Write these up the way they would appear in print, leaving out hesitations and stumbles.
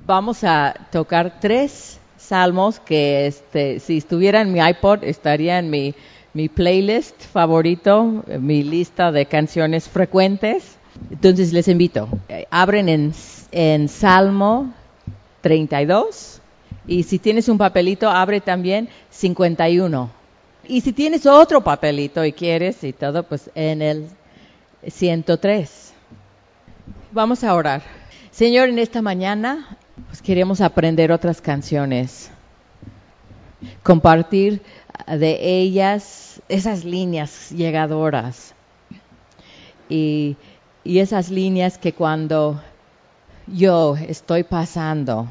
Vamos a tocar 3 salmos que si estuviera en mi iPod estaría en mi playlist favorito, mi lista de canciones frecuentes. Entonces les invito, abren en Salmo 32 y si tienes un papelito abre también 51. Y si tienes otro papelito y quieres y todo, pues en el 103. Vamos a orar. Señor, en esta mañana pues queremos aprender otras canciones, compartir de ellas esas líneas llegadoras y esas líneas que cuando yo estoy pasando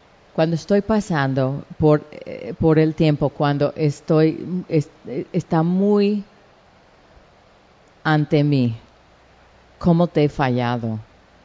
por el tiempo, cuando está muy ante mí, cómo te he fallado.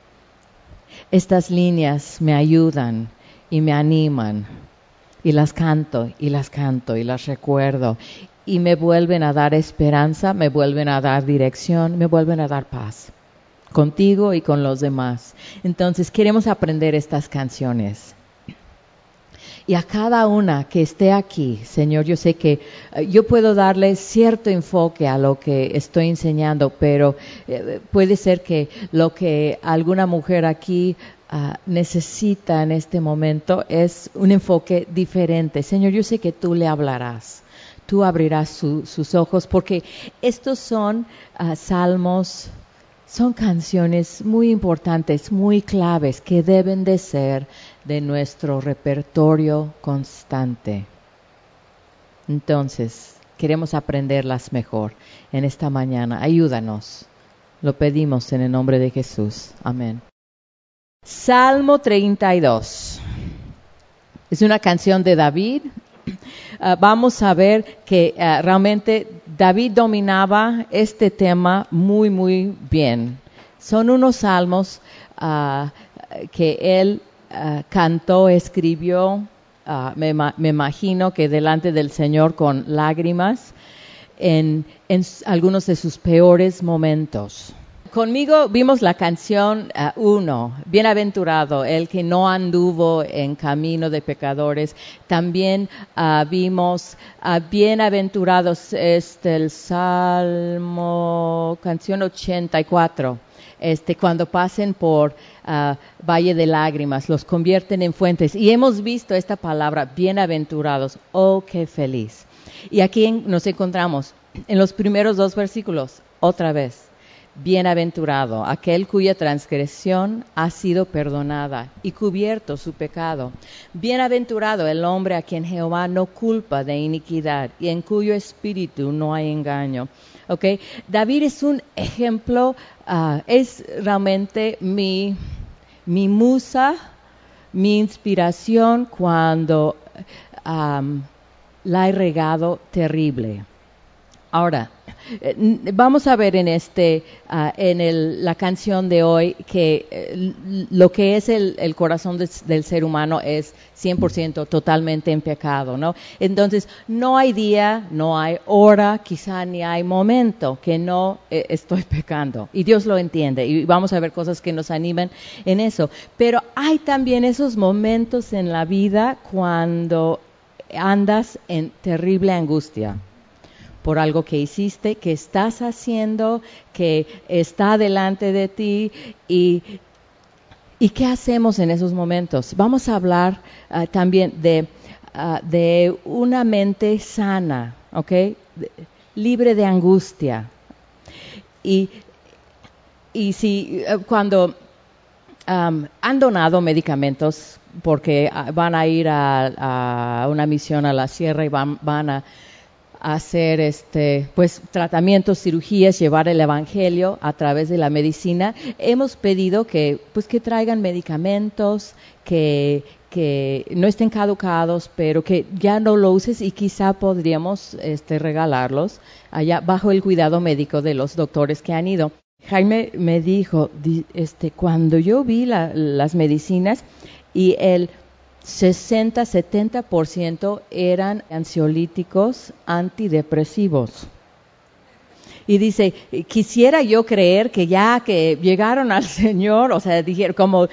Estas líneas me ayudan y me animan y las canto y las recuerdo y me vuelven a dar esperanza, me vuelven a dar dirección, me vuelven a dar paz contigo y con los demás. Entonces queremos aprender estas canciones. Y a cada una que esté aquí, Señor, yo sé que yo puedo darle cierto enfoque a lo que estoy enseñando, pero puede ser que lo que alguna mujer aquí necesita en este momento es un enfoque diferente. Señor, yo sé que tú le hablarás, tú abrirás sus ojos, porque estos son salmos, son canciones muy importantes, muy claves, que deben de ser de nuestro repertorio constante. Entonces, queremos aprenderlas mejor en esta mañana. Ayúdanos. Lo pedimos en el nombre de Jesús. Amén. Salmo 32. Es una canción de David. Vamos a ver que realmente David dominaba este tema muy, muy bien. Son unos salmos que él cantó, escribió, me imagino que delante del Señor con lágrimas en algunos de sus peores momentos. Conmigo vimos la canción 1, Bienaventurado, el que no anduvo en camino de pecadores. También vimos Bienaventurados, el Salmo, canción 84. Cuando pasen por valle de lágrimas, los convierten en fuentes. Y hemos visto esta palabra, bienaventurados, oh, qué feliz. Y aquí nos encontramos en los primeros 2 versículos, otra vez. Bienaventurado, aquel cuya transgresión ha sido perdonada y cubierto su pecado. Bienaventurado el hombre a quien Jehová no culpa de iniquidad y en cuyo espíritu no hay engaño. Okay. David es un ejemplo, es realmente mi musa, mi inspiración cuando la he regado terrible. Ahora, vamos a ver en la canción de hoy que lo que es el corazón del ser humano es 100% totalmente en pecado, ¿no? Entonces, no hay día, no hay hora, quizá ni hay momento que no estoy pecando. Y Dios lo entiende y vamos a ver cosas que nos animan en eso. Pero hay también esos momentos en la vida cuando andas en terrible angustia por algo que hiciste, que estás haciendo, que está delante de ti. ¿Y qué hacemos en esos momentos? Vamos a hablar también de una mente sana, ¿ok? Libre de angustia. Y si cuando han donado medicamentos porque van a ir a una misión a la sierra y van a hacer pues tratamientos, cirugías, llevar el evangelio a través de la medicina, hemos pedido que traigan medicamentos que no estén caducados, pero que ya no lo uses y quizá podríamos regalarlos allá bajo el cuidado médico de los doctores que han ido. Jaime me dijo, cuando yo vi las medicinas y el 60-70% eran ansiolíticos antidepresivos. Y dice, quisiera yo creer que ya que llegaron al Señor, o sea, dijeron como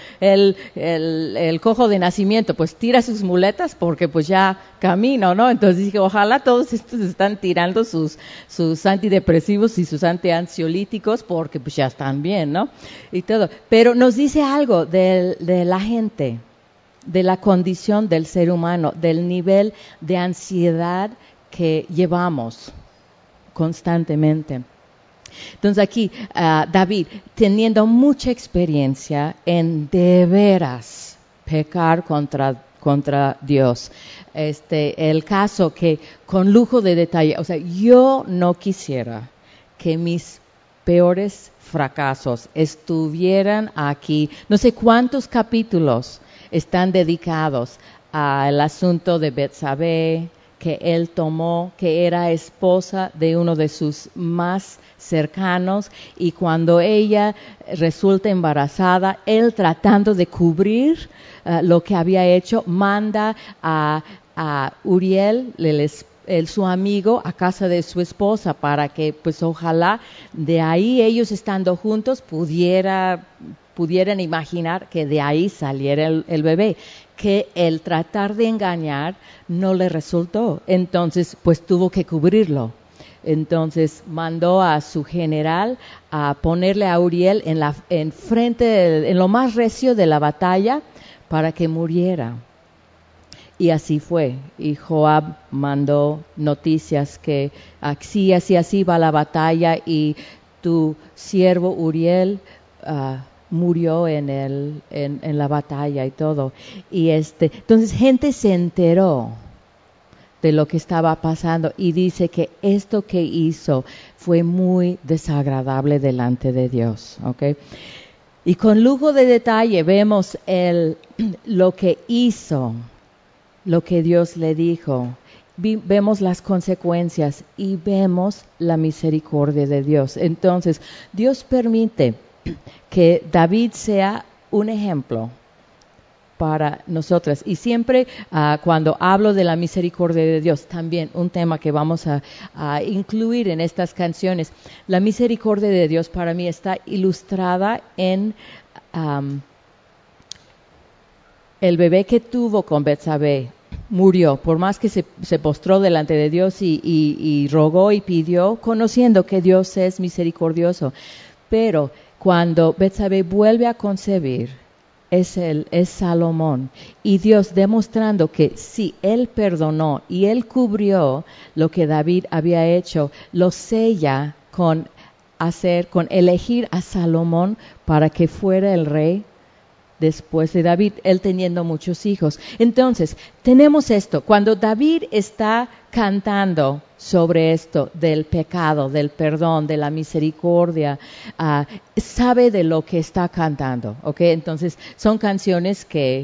el cojo de nacimiento, pues tira sus muletas porque pues ya camino, ¿no? Entonces dije, ojalá todos estos están tirando sus antidepresivos y sus antiansiolíticos porque pues ya están bien, ¿no? Y todo. Pero nos dice algo de la gente, de la condición del ser humano, del nivel de ansiedad que llevamos constantemente. Entonces aquí David, teniendo mucha experiencia en de veras pecar contra Dios, el caso que con lujo de detalle, o sea, yo no quisiera que mis peores fracasos estuvieran aquí. No sé cuántos capítulos están dedicados al asunto de Betsabé, que él tomó, que era esposa de uno de sus más cercanos, y cuando ella resulta embarazada, él tratando de cubrir lo que había hecho, manda a Uriel, su amigo, a casa de su esposa para que, pues ojalá de ahí ellos estando juntos pudieran imaginar que de ahí saliera el bebé, que el tratar de engañar no le resultó, entonces pues tuvo que cubrirlo. Entonces mandó a su general a ponerle a Uriel en lo más recio de la batalla para que muriera. Y así fue. Y Joab mandó noticias que así va la batalla y tu siervo Uriel murió en la batalla y todo. Y entonces gente se enteró de lo que estaba pasando y dice que esto que hizo fue muy desagradable delante de Dios, ¿ok? Y con lujo de detalle vemos lo que hizo, lo que Dios le dijo. Vemos las consecuencias y vemos la misericordia de Dios. Entonces, Dios permite que David sea un ejemplo para nosotras. Y siempre cuando hablo de la misericordia de Dios, también un tema que vamos a incluir en estas canciones, la misericordia de Dios para mí está ilustrada en el bebé que tuvo con Betsabé. Murió, por más que se postró delante de Dios y rogó y pidió, conociendo que Dios es misericordioso. Pero cuando Betsabé vuelve a concebir, es Salomón. Y Dios demostrando que sí, Él perdonó y Él cubrió lo que David había hecho, lo sella con elegir a Salomón para que fuera el rey después de David, él teniendo muchos hijos. Entonces, tenemos esto. Cuando David está cantando sobre esto del pecado, del perdón, de la misericordia, sabe de lo que está cantando, ¿ok? Entonces, son canciones que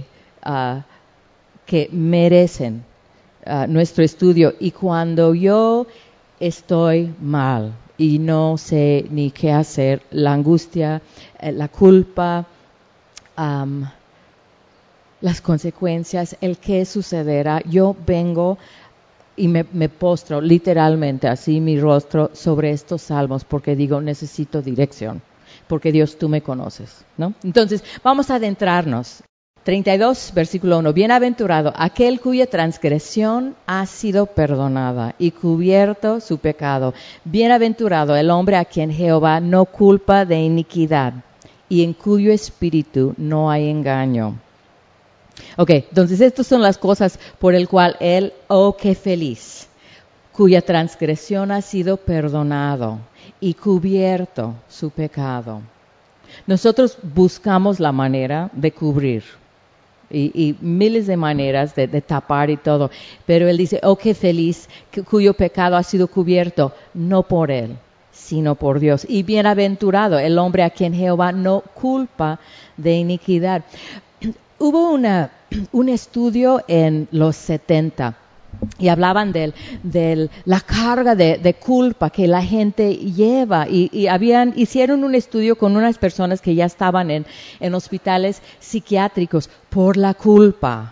merecen nuestro estudio. Y cuando yo estoy mal y no sé ni qué hacer, la angustia, la culpa, las consecuencias, el qué sucederá, yo vengo y me postro literalmente así mi rostro sobre estos salmos porque digo, necesito dirección, porque Dios tú me conoces, ¿no? Entonces, vamos a adentrarnos. 32, versículo 1. Bienaventurado aquel cuya transgresión ha sido perdonada y cubierto su pecado. Bienaventurado el hombre a quien Jehová no culpa de iniquidad y en cuyo espíritu no hay engaño. Ok, entonces estas son las cosas por el cual él, oh qué feliz, cuya transgresión ha sido perdonado y cubierto su pecado. Nosotros buscamos la manera de cubrir y miles de maneras de tapar y todo, pero él dice, oh qué feliz, cuyo pecado ha sido cubierto, no por él, sino por Dios. Y bienaventurado el hombre a quien Jehová no culpa de iniquidad. Hubo un estudio en los 70 y hablaban de la carga de culpa que la gente lleva y hicieron un estudio con unas personas que ya estaban en hospitales psiquiátricos por la culpa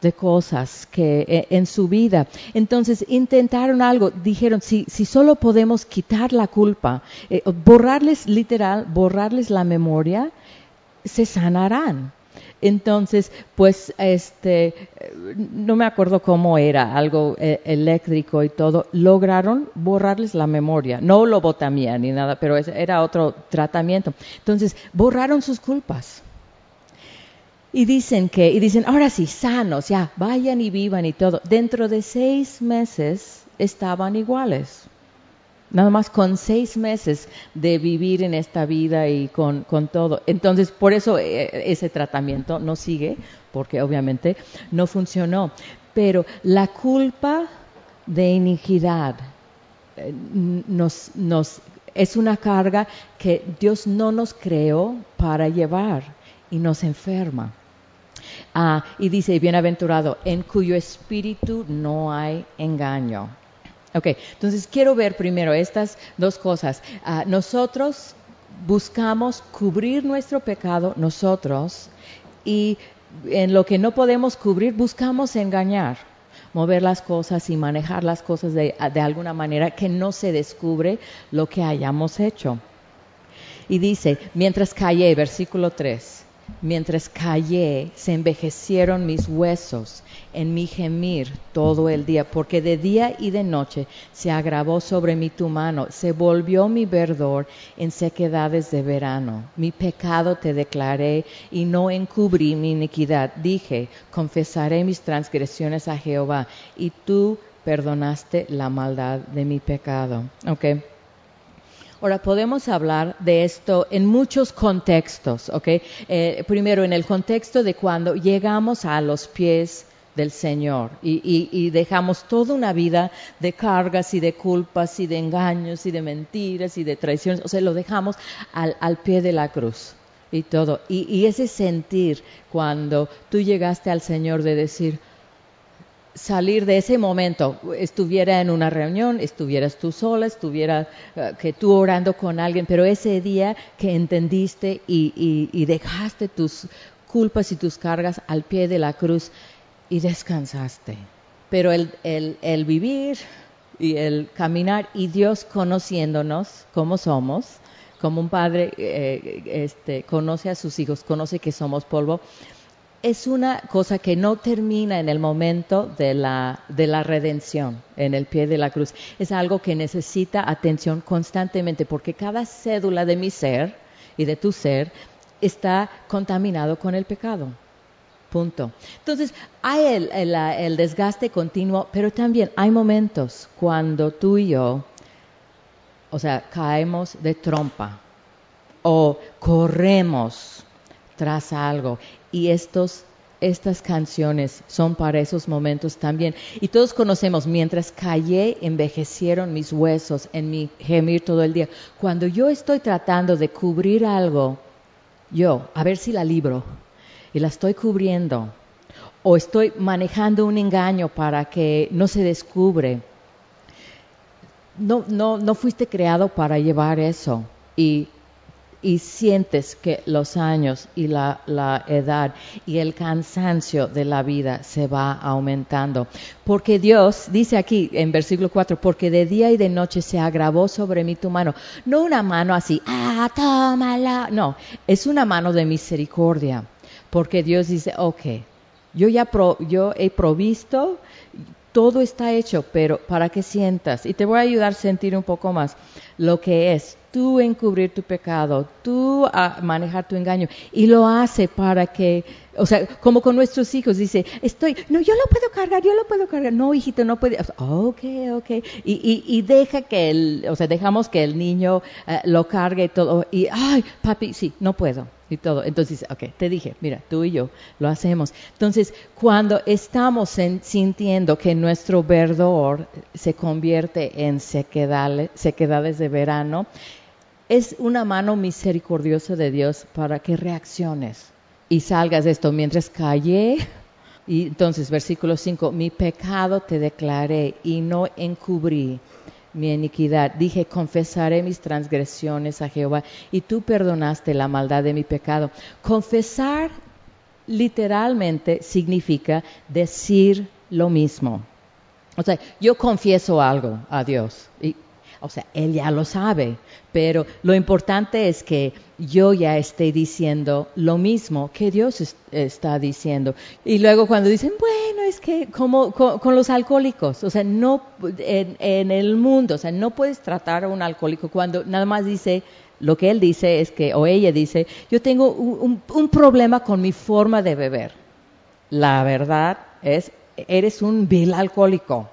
de cosas que en su vida. Entonces intentaron algo, dijeron, si solo podemos quitar la culpa, borrarles la memoria, se sanarán. Entonces, pues, no me acuerdo cómo era, algo eléctrico y todo, lograron borrarles la memoria, no lobotomía ni nada, pero era otro tratamiento. Entonces, borraron sus culpas. Y dicen, ahora sí, sanos, ya, vayan y vivan y todo. Dentro de 6 meses estaban iguales. Nada más con 6 meses de vivir en esta vida y con todo. Entonces, por eso ese tratamiento no sigue, porque obviamente no funcionó. Pero la culpa de iniquidad es una carga que Dios no nos creó para llevar y nos enferma. Y dice, bienaventurado, en cuyo espíritu no hay engaño. Ok, entonces quiero ver primero estas dos cosas. Nosotros buscamos cubrir nuestro pecado, nosotros, y en lo que no podemos cubrir, buscamos engañar, mover las cosas y manejar las cosas de alguna manera que no se descubre lo que hayamos hecho. Y dice, mientras callé, versículo 3, mientras callé, se envejecieron mis huesos en mi gemir todo el día, porque de día y de noche se agravó sobre mí tu mano, se volvió mi verdor en sequedades de verano. Mi pecado te declaré y no encubrí mi iniquidad. Dije, confesaré mis transgresiones a Jehová, y tú perdonaste la maldad de mi pecado. Okay. Ahora, podemos hablar de esto en muchos contextos, ¿ok? Primero, en el contexto de cuando llegamos a los pies del Señor y dejamos toda una vida de cargas y de culpas y de engaños y de mentiras y de traiciones, o sea, lo dejamos al pie de la cruz y todo. Y ese sentir cuando tú llegaste al Señor de decir, salir de ese momento, estuviera en una reunión, estuvieras tú sola, estuviera que tú orando con alguien, pero ese día que entendiste y dejaste tus culpas y tus cargas al pie de la cruz y descansaste. Pero el vivir y el caminar y Dios conociéndonos como somos, como un padre conoce a sus hijos, conoce que somos polvo, es una cosa que no termina en el momento de la redención, en el pie de la cruz. Es algo que necesita atención constantemente, porque cada cédula de mi ser y de tu ser está contaminado con el pecado. Punto. Entonces, hay el desgaste continuo, pero también hay momentos cuando tú y yo, o sea, caemos de trompa o corremos tras algo, y estas canciones son para esos momentos también. Y todos conocemos, mientras callé, envejecieron mis huesos en mi gemir todo el día. Cuando yo estoy tratando de cubrir algo, a ver si la libro, y la estoy cubriendo, o estoy manejando un engaño para que no se descubre. No fuiste creado para llevar eso, y sientes que los años y la edad y el cansancio de la vida se va aumentando. Porque Dios, dice aquí en versículo 4, porque de día y de noche se agravó sobre mí tu mano. No una mano así, tómala. No, es una mano de misericordia. Porque Dios dice, ok, yo he provisto, todo está hecho, pero para que sientas, y te voy a ayudar a sentir un poco más lo que es tú encubrir tu pecado, tú a manejar tu engaño, y lo hace para que, o sea, como con nuestros hijos, dice, yo lo puedo cargar, no, hijito, no puede, okay, y deja dejamos que el niño lo cargue y todo, y, ay, papi, sí, no puedo, y todo. Entonces, ok, te dije, mira, tú y yo lo hacemos. Entonces, cuando estamos sintiendo que nuestro verdor se convierte en sequedades de verano, es una mano misericordiosa de Dios para que reacciones y salgas de esto. Mientras callé, y entonces, versículo 5, mi pecado te declaré y no encubrí mi iniquidad. Dije, confesaré mis transgresiones a Jehová, y tú perdonaste la maldad de mi pecado. Confesar literalmente significa decir lo mismo. O sea, yo confieso algo a Dios, Él ya lo sabe, pero lo importante es que yo ya esté diciendo lo mismo que Dios está diciendo. Y luego cuando dicen, bueno, es que como con los alcohólicos, o sea, no en el mundo, o sea, no puedes tratar a un alcohólico cuando nada más dice, lo que él dice es que, o ella dice, yo tengo un problema con mi forma de beber. La verdad es, eres un vil alcohólico.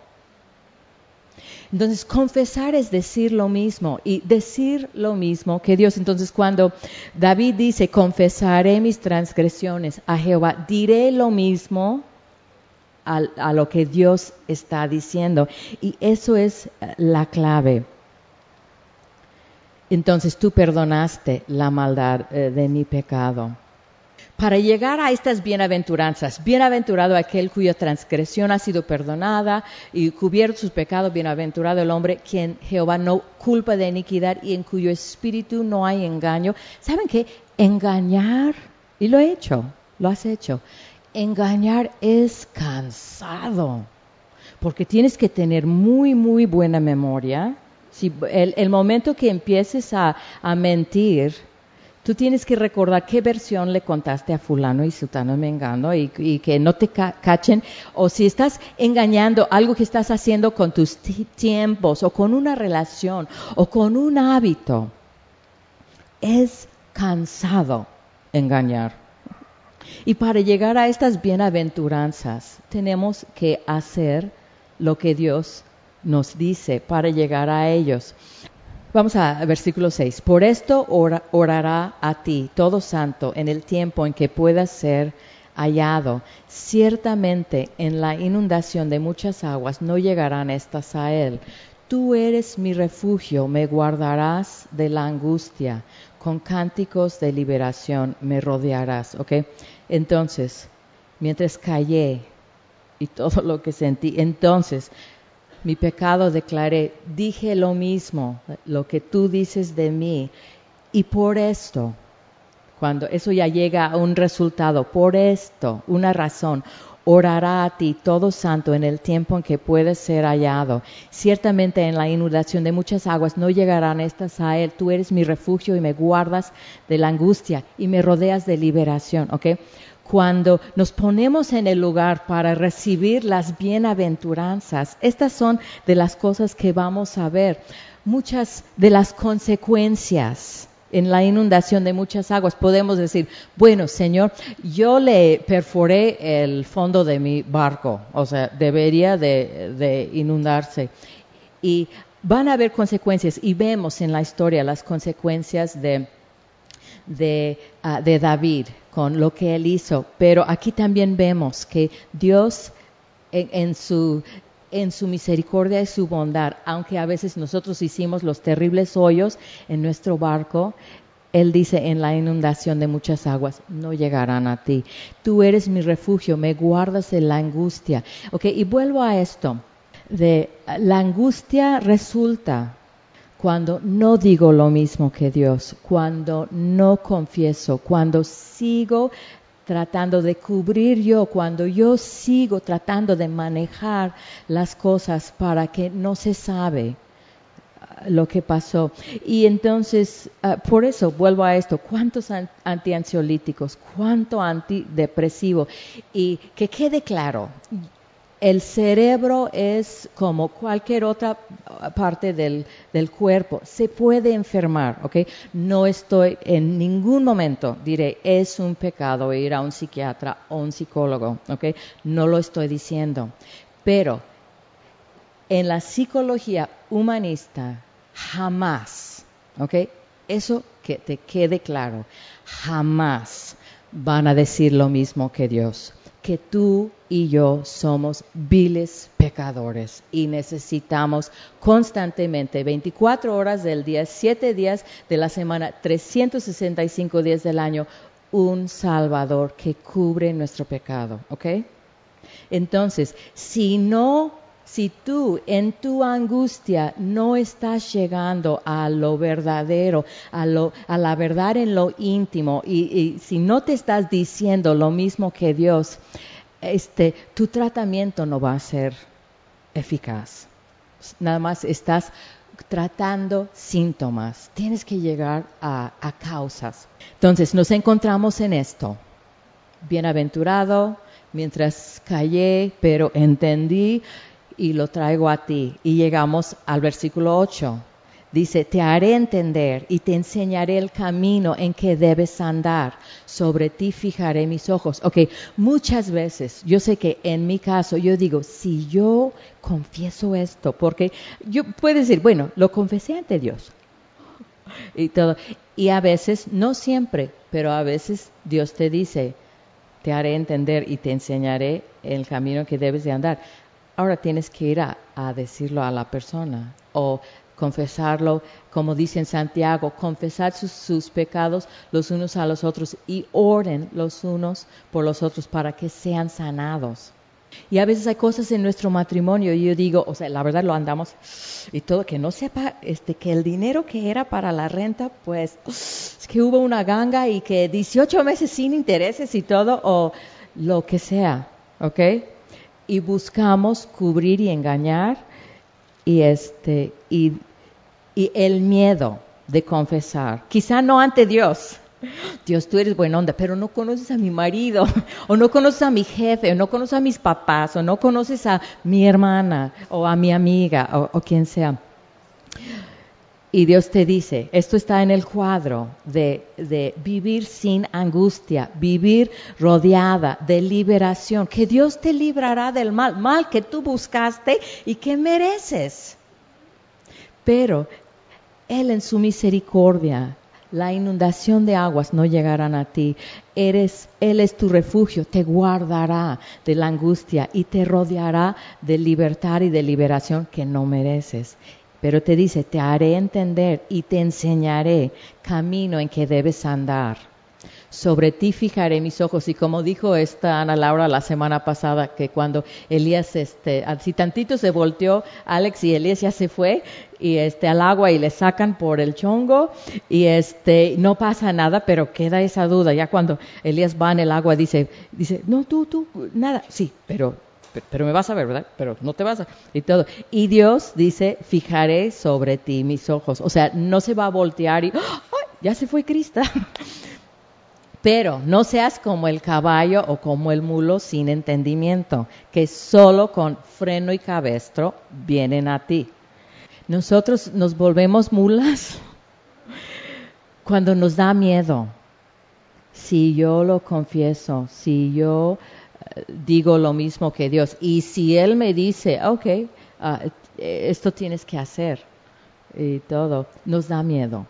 Entonces, confesar es decir lo mismo y decir lo mismo que Dios. Entonces, cuando David dice, confesaré mis transgresiones a Jehová, diré lo mismo a lo que Dios está diciendo. Y eso es la clave. Entonces, tú perdonaste la maldad de mi pecado. Para llegar a estas bienaventuranzas, bienaventurado aquel cuya transgresión ha sido perdonada y cubierto sus pecados, bienaventurado el hombre quien Jehová no culpa de iniquidad y en cuyo espíritu no hay engaño. ¿Saben qué? Engañar, y lo he hecho, lo has hecho, engañar es cansado, porque tienes que tener muy, muy buena memoria. Si el momento que empieces a mentir, tú tienes que recordar qué versión le contaste a fulano y sutano mengano y que no te cachen. O si estás engañando algo que estás haciendo con tus tiempos o con una relación o con un hábito. Es cansado engañar. Y para llegar a estas bienaventuranzas tenemos que hacer lo que Dios nos dice para llegar a ellos. Vamos a versículo 6. Por esto orará a ti, todo santo, en el tiempo en que puedas ser hallado. Ciertamente en la inundación de muchas aguas no llegarán estas a él. Tú eres mi refugio, me guardarás de la angustia. Con cánticos de liberación me rodearás. ¿Ok? Entonces, mientras callé y todo lo que sentí, entonces mi pecado declaré, dije lo mismo, lo que tú dices de mí. Y por esto, cuando eso ya llega a un resultado, por esto, una razón, orará a ti todo santo en el tiempo en que puedes ser hallado. Ciertamente en la inundación de muchas aguas no llegarán estas a él. Tú eres mi refugio y me guardas de la angustia y me rodeas de liberación. ¿Ok? Cuando nos ponemos en el lugar para recibir las bienaventuranzas, estas son de las cosas que vamos a ver. Muchas de las consecuencias en la inundación de muchas aguas, podemos decir, bueno, Señor, yo le perforé el fondo de mi barco, o sea, debería de inundarse. Y van a haber consecuencias, y vemos en la historia las consecuencias de David con lo que él hizo, pero aquí también vemos que Dios en su misericordia y su bondad, aunque a veces nosotros hicimos los terribles hoyos en nuestro barco, él dice, en la inundación de muchas aguas no llegarán a ti. Tú eres mi refugio, me guardas de la angustia. Ok, y vuelvo a esto, de la angustia resulta cuando no digo lo mismo que Dios, cuando no confieso, cuando sigo tratando de cubrir yo, cuando yo sigo tratando de manejar las cosas para que no se sabe lo que pasó. Y entonces, por eso vuelvo a esto, ¿cuántos antiansiolíticos? ¿Cuánto antidepresivo? Y que quede claro, el cerebro es como cualquier otra parte del cuerpo, se puede enfermar, ¿ok? No estoy en ningún momento, diré, es un pecado ir a un psiquiatra o un psicólogo, ¿ok? No lo estoy diciendo, pero en la psicología humanista jamás, ¿ok? Eso que te quede claro, jamás van a decir lo mismo que Dios, que tú y yo somos viles pecadores y necesitamos constantemente, 24 horas del día, 7 días de la semana, 365 días del año, un Salvador que cubre nuestro pecado, ¿ok? Entonces, si no Si tú en tu angustia no estás llegando a lo verdadero, a la verdad en lo íntimo, y si no te estás diciendo lo mismo que Dios, tu tratamiento no va a ser eficaz. Nada más estás tratando síntomas. Tienes que llegar a causas. Entonces nos encontramos en esto. Bienaventurado, mientras callé, pero entendí y lo traigo a ti. Y llegamos al versículo 8. Dice, te haré entender y te enseñaré el camino en que debes andar. Sobre ti fijaré mis ojos. Ok, muchas veces, yo sé que en mi caso, yo digo, si yo confieso esto, porque yo puedo decir, bueno, lo confesé ante Dios. Y todo. Y a veces, no siempre, pero a veces Dios te dice, te haré entender y te enseñaré el camino que debes de andar. Ahora tienes que ir a decirlo a la persona o confesarlo, como dice en Santiago, confesar sus pecados los unos a los otros y oren los unos por los otros para que sean sanados. Y a veces hay cosas en nuestro matrimonio y yo digo, o sea, la verdad lo andamos y todo, que no sepa que el dinero que era para la renta, pues es que hubo una ganga y que 18 meses sin intereses y todo, o lo que sea, ¿ok? Y buscamos cubrir y engañar y el miedo de confesar, quizá no ante Dios. Dios, tú eres buena onda, pero no conoces a mi marido, o no conoces a mi jefe, o no conoces a mis papás, o no conoces a mi hermana, o a mi amiga, o quien sea. Y Dios te dice, esto está en el cuadro de vivir sin angustia, vivir rodeada de liberación, que Dios te librará del mal que tú buscaste y que mereces. Pero Él en su misericordia, la inundación de aguas no llegarán a ti. Él es tu refugio, te guardará de la angustia y te rodeará de libertad y de liberación que no mereces. Pero te dice, te haré entender y te enseñaré camino en que debes andar. Sobre ti fijaré mis ojos. Y como dijo esta Ana Laura la semana pasada, que cuando Elías, así tantito se volteó Alex y Elías ya se fue y al agua y le sacan por el chongo y no pasa nada, pero queda esa duda. Ya cuando Elías va en el agua dice, no, tú, nada, sí, pero me vas a ver, ¿verdad? Pero no te vas a... Y todo. Y Dios dice, fijaré sobre ti mis ojos. O sea, no se va a voltear y, ¡ay! Ya se fue Crista. Pero no seas como el caballo o como el mulo sin entendimiento, que solo con freno y cabestro vienen a ti. Nosotros nos volvemos mulas cuando nos da miedo. Si yo lo confieso, si yo digo lo mismo que Dios, y si Él me dice, ok, esto tienes que hacer, y todo, nos da miedo.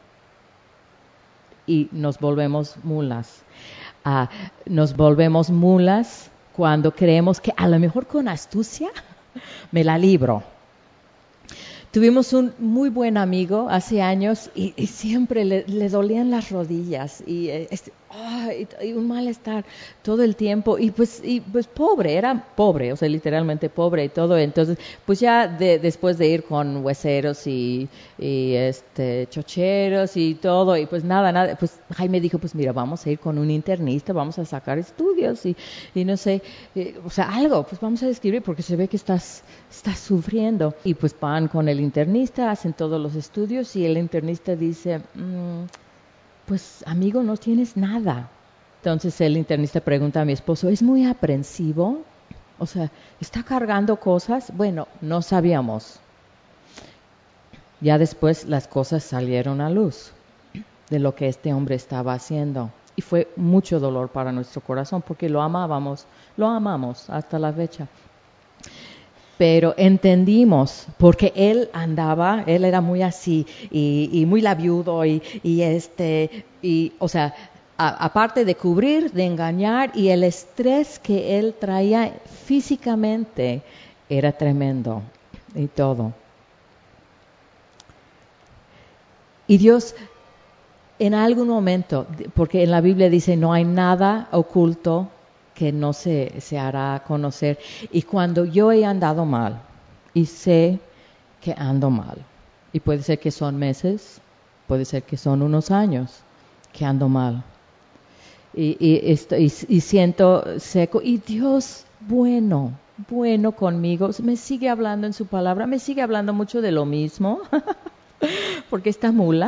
Y nos volvemos mulas. Nos volvemos mulas cuando creemos que a lo mejor con astucia me la libro. Tuvimos un muy buen amigo hace años y siempre le dolían las rodillas y un malestar todo el tiempo y pues pobre, era pobre, o sea, literalmente pobre y todo. Entonces, pues ya después de ir con hueseros y chocheros y todo, y pues nada, pues Jaime dijo, pues mira, vamos a ir con un internista, vamos a sacar estudios y no sé, o sea, algo, pues vamos a describir porque se ve que estás sufriendo. Y pues van con el internista, hacen todos los estudios y el internista dice, pues amigo, no tienes nada. Entonces el internista pregunta a mi esposo, ¿es muy aprensivo? O sea, ¿está cargando cosas? Bueno, no sabíamos. Ya después las cosas salieron a luz de lo que este hombre estaba haciendo. Y fue mucho dolor para nuestro corazón porque lo amamos hasta la fecha. Pero entendimos, porque él era muy así, y muy labiudo, o sea, aparte de cubrir, de engañar, y el estrés que él traía físicamente era tremendo, y todo. Y Dios, en algún momento, porque en la Biblia dice, no hay nada oculto que no se hará conocer. Y cuando yo he andado mal, y sé que ando mal. Y puede ser que son meses, puede ser que son unos años que ando mal. Y siento seco. Y Dios, bueno conmigo, me sigue hablando en su palabra, me sigue hablando mucho de lo mismo, porque está mula.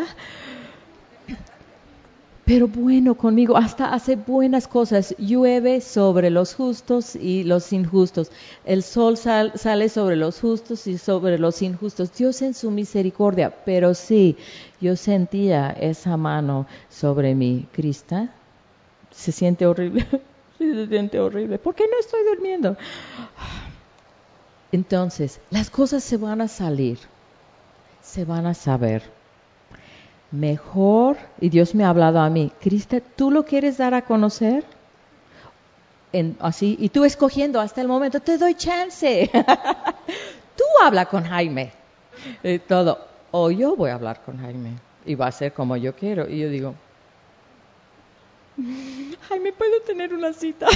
Pero bueno conmigo, hasta hace buenas cosas. Llueve sobre los justos y los injustos. El sol sale sobre los justos y sobre los injustos. Dios en su misericordia. Pero sí, yo sentía esa mano sobre mi crista. Se siente horrible. Sí, se siente horrible. ¿Por qué no estoy durmiendo? Entonces, las cosas se van a salir. Se van a saber. Mejor, y Dios me ha hablado a mí, Crista, ¿tú lo quieres dar a conocer? Así, y tú escogiendo hasta el momento, te doy chance. Tú habla con Jaime. Todo. O yo voy a hablar con Jaime. Y va a ser como yo quiero. Y yo digo, Jaime, ¿puedo tener una cita?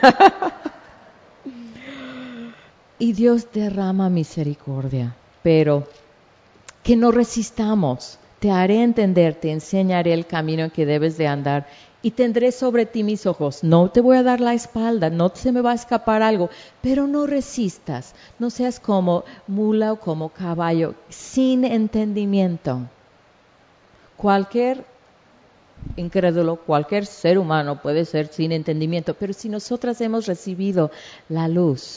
Y Dios derrama misericordia. Pero que no resistamos. Te haré entender, te enseñaré el camino en que debes de andar y tendré sobre ti mis ojos. No te voy a dar la espalda, no se me va a escapar algo, pero no resistas. No seas como mula o como caballo, sin entendimiento. Cualquier incrédulo, cualquier ser humano puede ser sin entendimiento, pero si nosotras hemos recibido la luz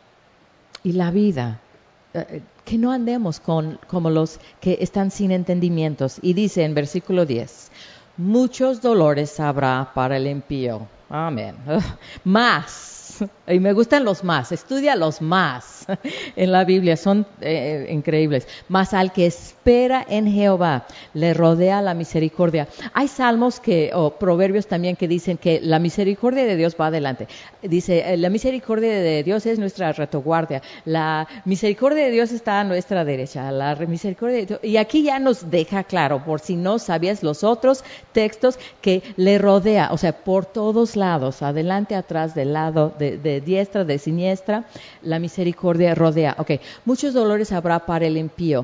y la vida, que no andemos como los que están sin entendimientos. Y dice en versículo 10, muchos dolores habrá para el impío. Amén. Más. Y me gustan los más. Estudia los más en la Biblia. Son increíbles. Más al que espera en Jehová le rodea la misericordia. Hay salmos o proverbios también que dicen que la misericordia de Dios va adelante. Dice, la misericordia de Dios es nuestra retaguardia. La misericordia de Dios está a nuestra derecha. La misericordia de Dios. Y aquí ya nos deja claro, por si no sabías los otros textos, que le rodea, o sea, por todos lados, adelante, atrás, del lado, de diestra, de siniestra, la misericordia rodea. Okay. Muchos dolores habrá para el impío.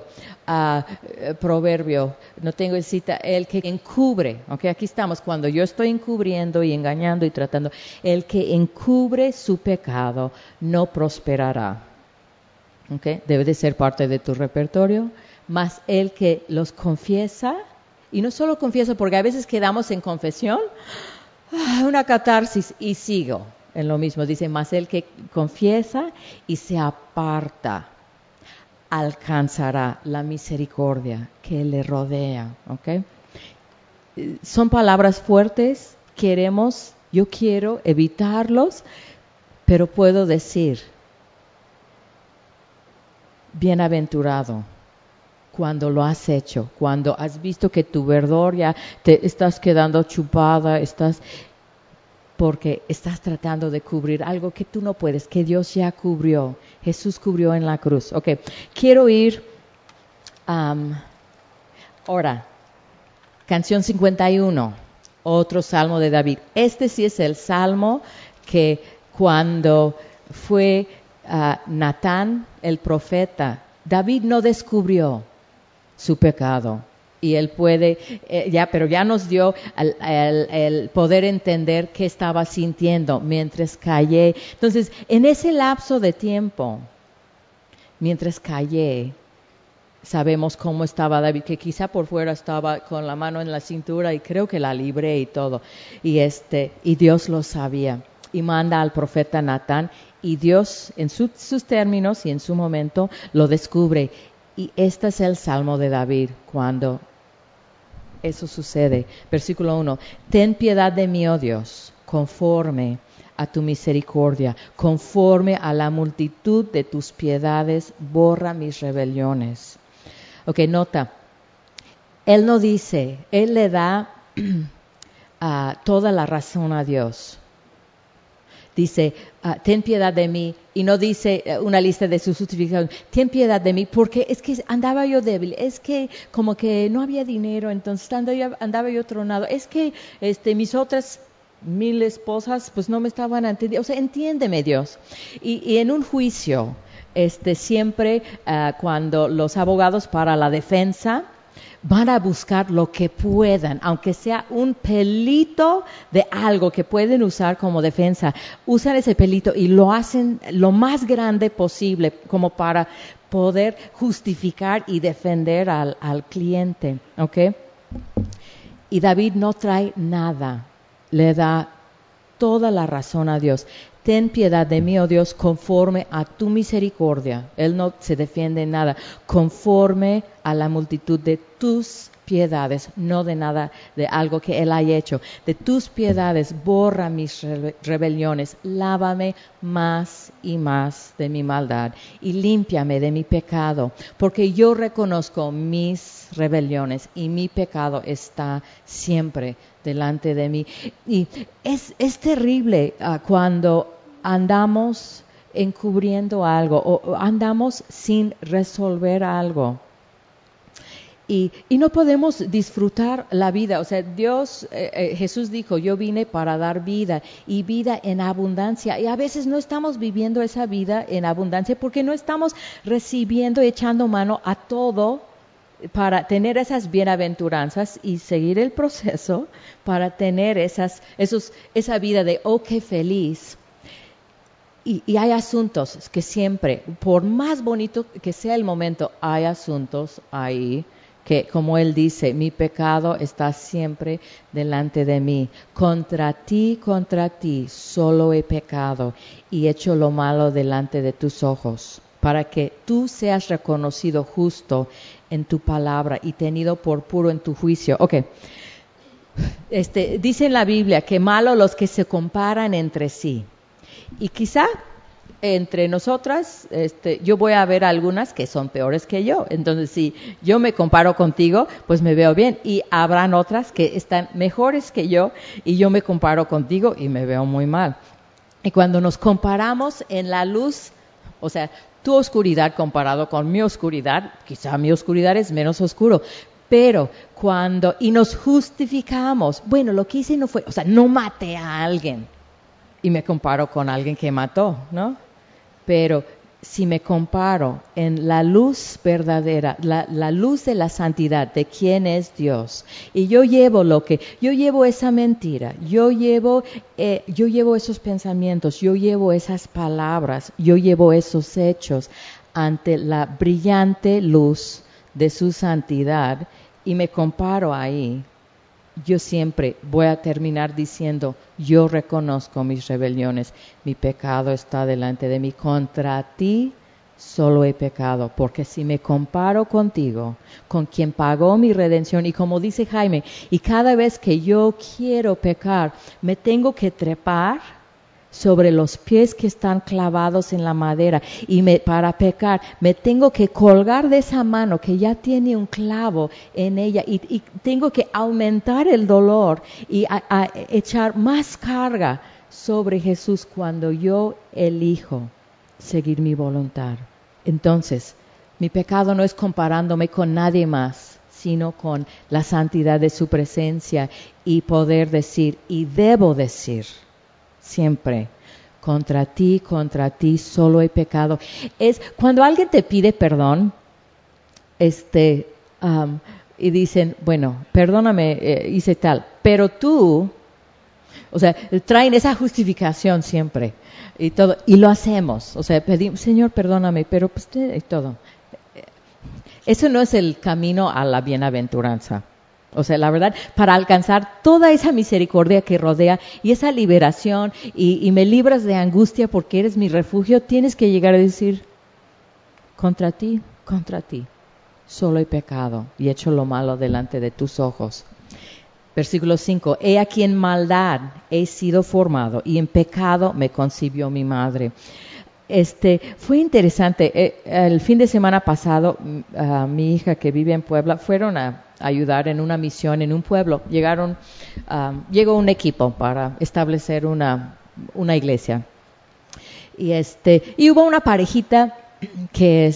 Proverbio, no tengo cita, el que encubre, okay, aquí estamos, cuando yo estoy encubriendo y engañando y tratando, el que encubre su pecado no prosperará. Okay. Debe de ser parte de tu repertorio, mas el que los confiesa, y no solo confiesa, porque a veces quedamos en confesión, una catarsis y sigo en lo mismo. Dice, más el que confiesa y se aparta alcanzará la misericordia que le rodea. ¿Okay? Son palabras fuertes, yo quiero evitarlos, pero puedo decir, bienaventurado cuando lo has hecho, cuando has visto que tu verdor ya te estás quedando chupada, porque estás tratando de cubrir algo que tú no puedes, que Dios ya cubrió, Jesús cubrió en la cruz. Okay, quiero ir ahora, canción 51, otro salmo de David. Este sí es el salmo que cuando fue Natán, el profeta, David no descubrió su pecado. Y él puede, pero ya nos dio el poder entender qué estaba sintiendo mientras callé. Entonces, en ese lapso de tiempo, mientras callé, sabemos cómo estaba David, que quizá por fuera estaba con la mano en la cintura y creo que la libré y todo. Y Dios lo sabía. Y manda al profeta Natán y Dios en sus términos y en su momento lo descubre. Y este es el Salmo de David cuando eso sucede. Versículo 1. Ten piedad de mí, oh Dios, conforme a tu misericordia, conforme a la multitud de tus piedades, borra mis rebeliones. Ok, nota. Él no dice, él le da toda la razón a Dios. Dice, ten piedad de mí, y no dice una lista de sus justificaciones, ten piedad de mí, porque es que andaba yo débil, es que como que no había dinero, entonces andaba yo tronado, es que mis otras 1000 esposas pues no me estaban entendiendo, o sea, entiéndeme Dios. Y en un juicio, siempre cuando los abogados para la defensa van a buscar lo que puedan, aunque sea un pelito de algo que pueden usar como defensa, usan ese pelito y lo hacen lo más grande posible como para poder justificar y defender al cliente, ¿ok? Y David no trae nada, le da toda la razón a Dios. Ten piedad de mí, oh Dios, conforme a tu misericordia. Él no se defiende en nada. Conforme a la multitud de tus piedades, no de nada, de algo que Él haya hecho. De tus piedades, borra mis rebeliones. Lávame más y más de mi maldad y límpiame de mi pecado. Porque yo reconozco mis rebeliones y mi pecado está siempre delante de mí. Y es terrible cuando andamos encubriendo algo o andamos sin resolver algo. Y no podemos disfrutar la vida. O sea, Jesús dijo, yo vine para dar vida y vida en abundancia. Y a veces no estamos viviendo esa vida en abundancia porque no estamos recibiendo, echando mano a todo para tener esas bienaventuranzas y seguir el proceso para tener esa vida de, oh, qué feliz. Y hay asuntos que siempre, por más bonito que sea el momento, hay asuntos ahí que, como Él dice, mi pecado está siempre delante de mí. Contra ti, solo he pecado y hecho lo malo delante de tus ojos, para que tú seas reconocido justo en tu palabra y tenido por puro en tu juicio. Ok. Dice en la Biblia que malo los que se comparan entre sí. Y quizá entre nosotras, yo voy a ver algunas que son peores que yo. Entonces, si yo me comparo contigo, pues me veo bien. Y habrán otras que están mejores que yo y yo me comparo contigo y me veo muy mal. Y cuando nos comparamos en la luz, o sea, tu oscuridad comparado con mi oscuridad, quizá mi oscuridad es menos oscuro. Pero y nos justificamos, bueno, lo que hice no fue, o sea, no maté a alguien. Y me comparo con alguien que mató, ¿no? Pero si me comparo en la luz verdadera, la luz de la santidad, de quién es Dios, y yo llevo esa mentira, yo llevo esos pensamientos, yo llevo esas palabras, yo llevo esos hechos ante la brillante luz de su santidad y me comparo ahí, yo siempre voy a terminar diciendo, yo reconozco mis rebeliones, mi pecado está delante de mí, contra ti solo he pecado, porque si me comparo contigo, con quien pagó mi redención, y como dice Jaime, y cada vez que yo quiero pecar, me tengo que trepar sobre los pies que están clavados en la madera y para pecar me tengo que colgar de esa mano que ya tiene un clavo en ella y tengo que aumentar el dolor y a echar más carga sobre Jesús cuando yo elijo seguir mi voluntad. Entonces, mi pecado no es comparándome con nadie más, sino con la santidad de su presencia y poder decir, y debo decir, siempre, contra ti solo he pecado. Es cuando alguien te pide perdón, y dicen, bueno, perdóname, hice tal, pero tú, o sea, traen esa justificación siempre y todo, y lo hacemos, o sea, pedimos, Señor, perdóname, pero pues y todo. Eso no es el camino a la bienaventuranza. O sea, la verdad, para alcanzar toda esa misericordia que rodea y esa liberación y me libras de angustia porque eres mi refugio, tienes que llegar a decir, contra ti, solo he pecado y hecho lo malo delante de tus ojos. Versículo 5, he aquí en maldad he sido formado y en pecado me concibió mi madre. Fue interesante, el fin de semana pasado, mi hija que vive en Puebla, fueron a ayudar en una misión en un pueblo. Llegó un equipo para establecer una iglesia. Y hubo una parejita que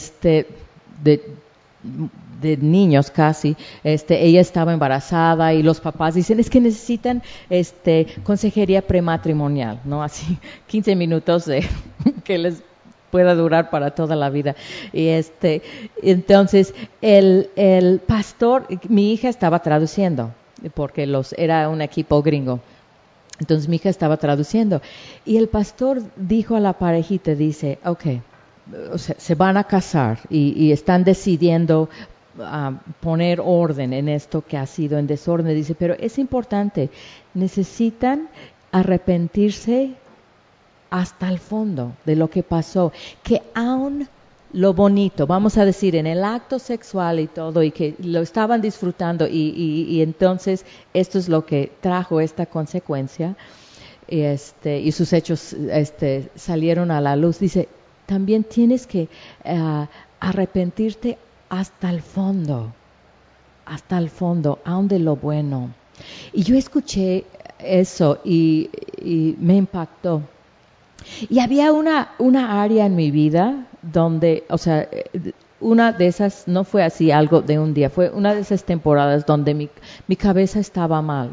de niños casi, ella estaba embarazada y los papás dicen, es que necesitan consejería prematrimonial, ¿no? Así 15 minutos de que les pueda durar para toda la vida. Y entonces el pastor, mi hija estaba traduciendo, porque era un equipo gringo. Entonces mi hija estaba traduciendo y el pastor dijo a la parejita, dice, okay, o sea, se van a casar y están decidiendo poner orden en esto que ha sido en desorden. Dice, pero es importante, necesitan arrepentirse hasta el fondo de lo que pasó, que aún lo bonito, vamos a decir, en el acto sexual y todo, y que lo estaban disfrutando, y entonces esto es lo que trajo esta consecuencia, y sus hechos salieron a la luz. Dice, también tienes que arrepentirte hasta el fondo, aún de lo bueno. Y yo escuché eso y me impactó. Y había una área en mi vida donde, o sea, una de esas, no fue así algo de un día, fue una de esas temporadas donde mi cabeza estaba mal,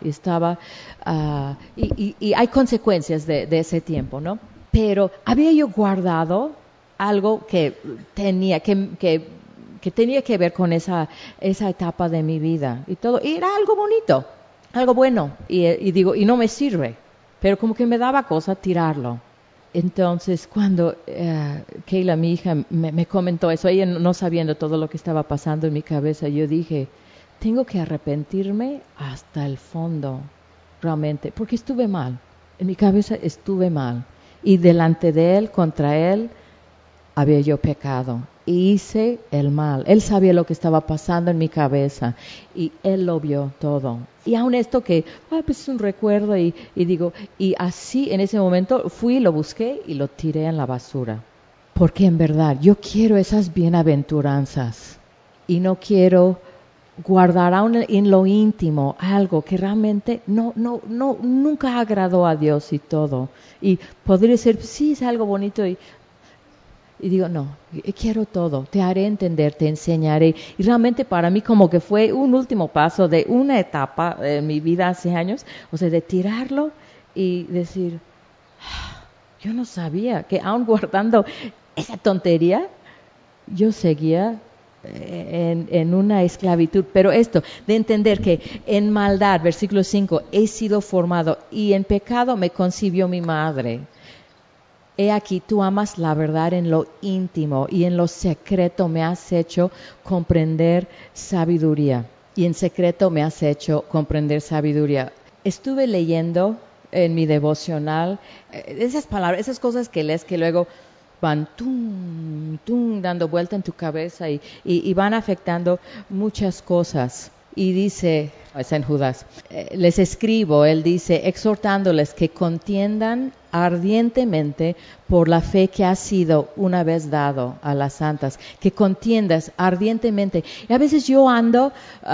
y hay consecuencias de ese tiempo, ¿no? Pero había yo guardado algo que tenía que ver con esa etapa de mi vida y todo, y era algo bonito, algo bueno, y digo, y no me sirve, pero como que me daba cosa tirarlo. Entonces, cuando Kayla, mi hija, me comentó eso, ella no sabiendo todo lo que estaba pasando en mi cabeza, yo dije, tengo que arrepentirme hasta el fondo, realmente, porque estuve mal. En mi cabeza estuve mal. Y delante de Él, contra Él, había yo pecado. Y hice el mal. Él sabía lo que estaba pasando en mi cabeza. Y Él lo vio todo. Y aún esto que, pues es un recuerdo. Y digo, y así en ese momento fui, lo busqué y lo tiré en la basura. Porque en verdad yo quiero esas bienaventuranzas. Y no quiero guardar aún en lo íntimo algo que realmente nunca agradó a Dios y todo. Y podría ser, sí, es algo bonito y digo, no, quiero todo, te haré entender, te enseñaré. Y realmente para mí como que fue un último paso de una etapa en mi vida hace años, o sea, de tirarlo y decir, yo no sabía que aún guardando esa tontería, yo seguía en una esclavitud. Pero esto, de entender que en maldad, versículo 5, he sido formado y en pecado me concibió mi madre. He aquí, tú amas la verdad en lo íntimo y en lo secreto me has hecho comprender sabiduría. Y en secreto me has hecho comprender sabiduría. Estuve leyendo en mi devocional esas palabras, esas cosas que lees que luego van dando vuelta en tu cabeza y van afectando muchas cosas. Y dice, es en Judas, les escribo, él dice, exhortándoles que contiendan ardientemente por la fe que ha sido una vez dado a las santas, que contiendas ardientemente. Y a veces yo ando,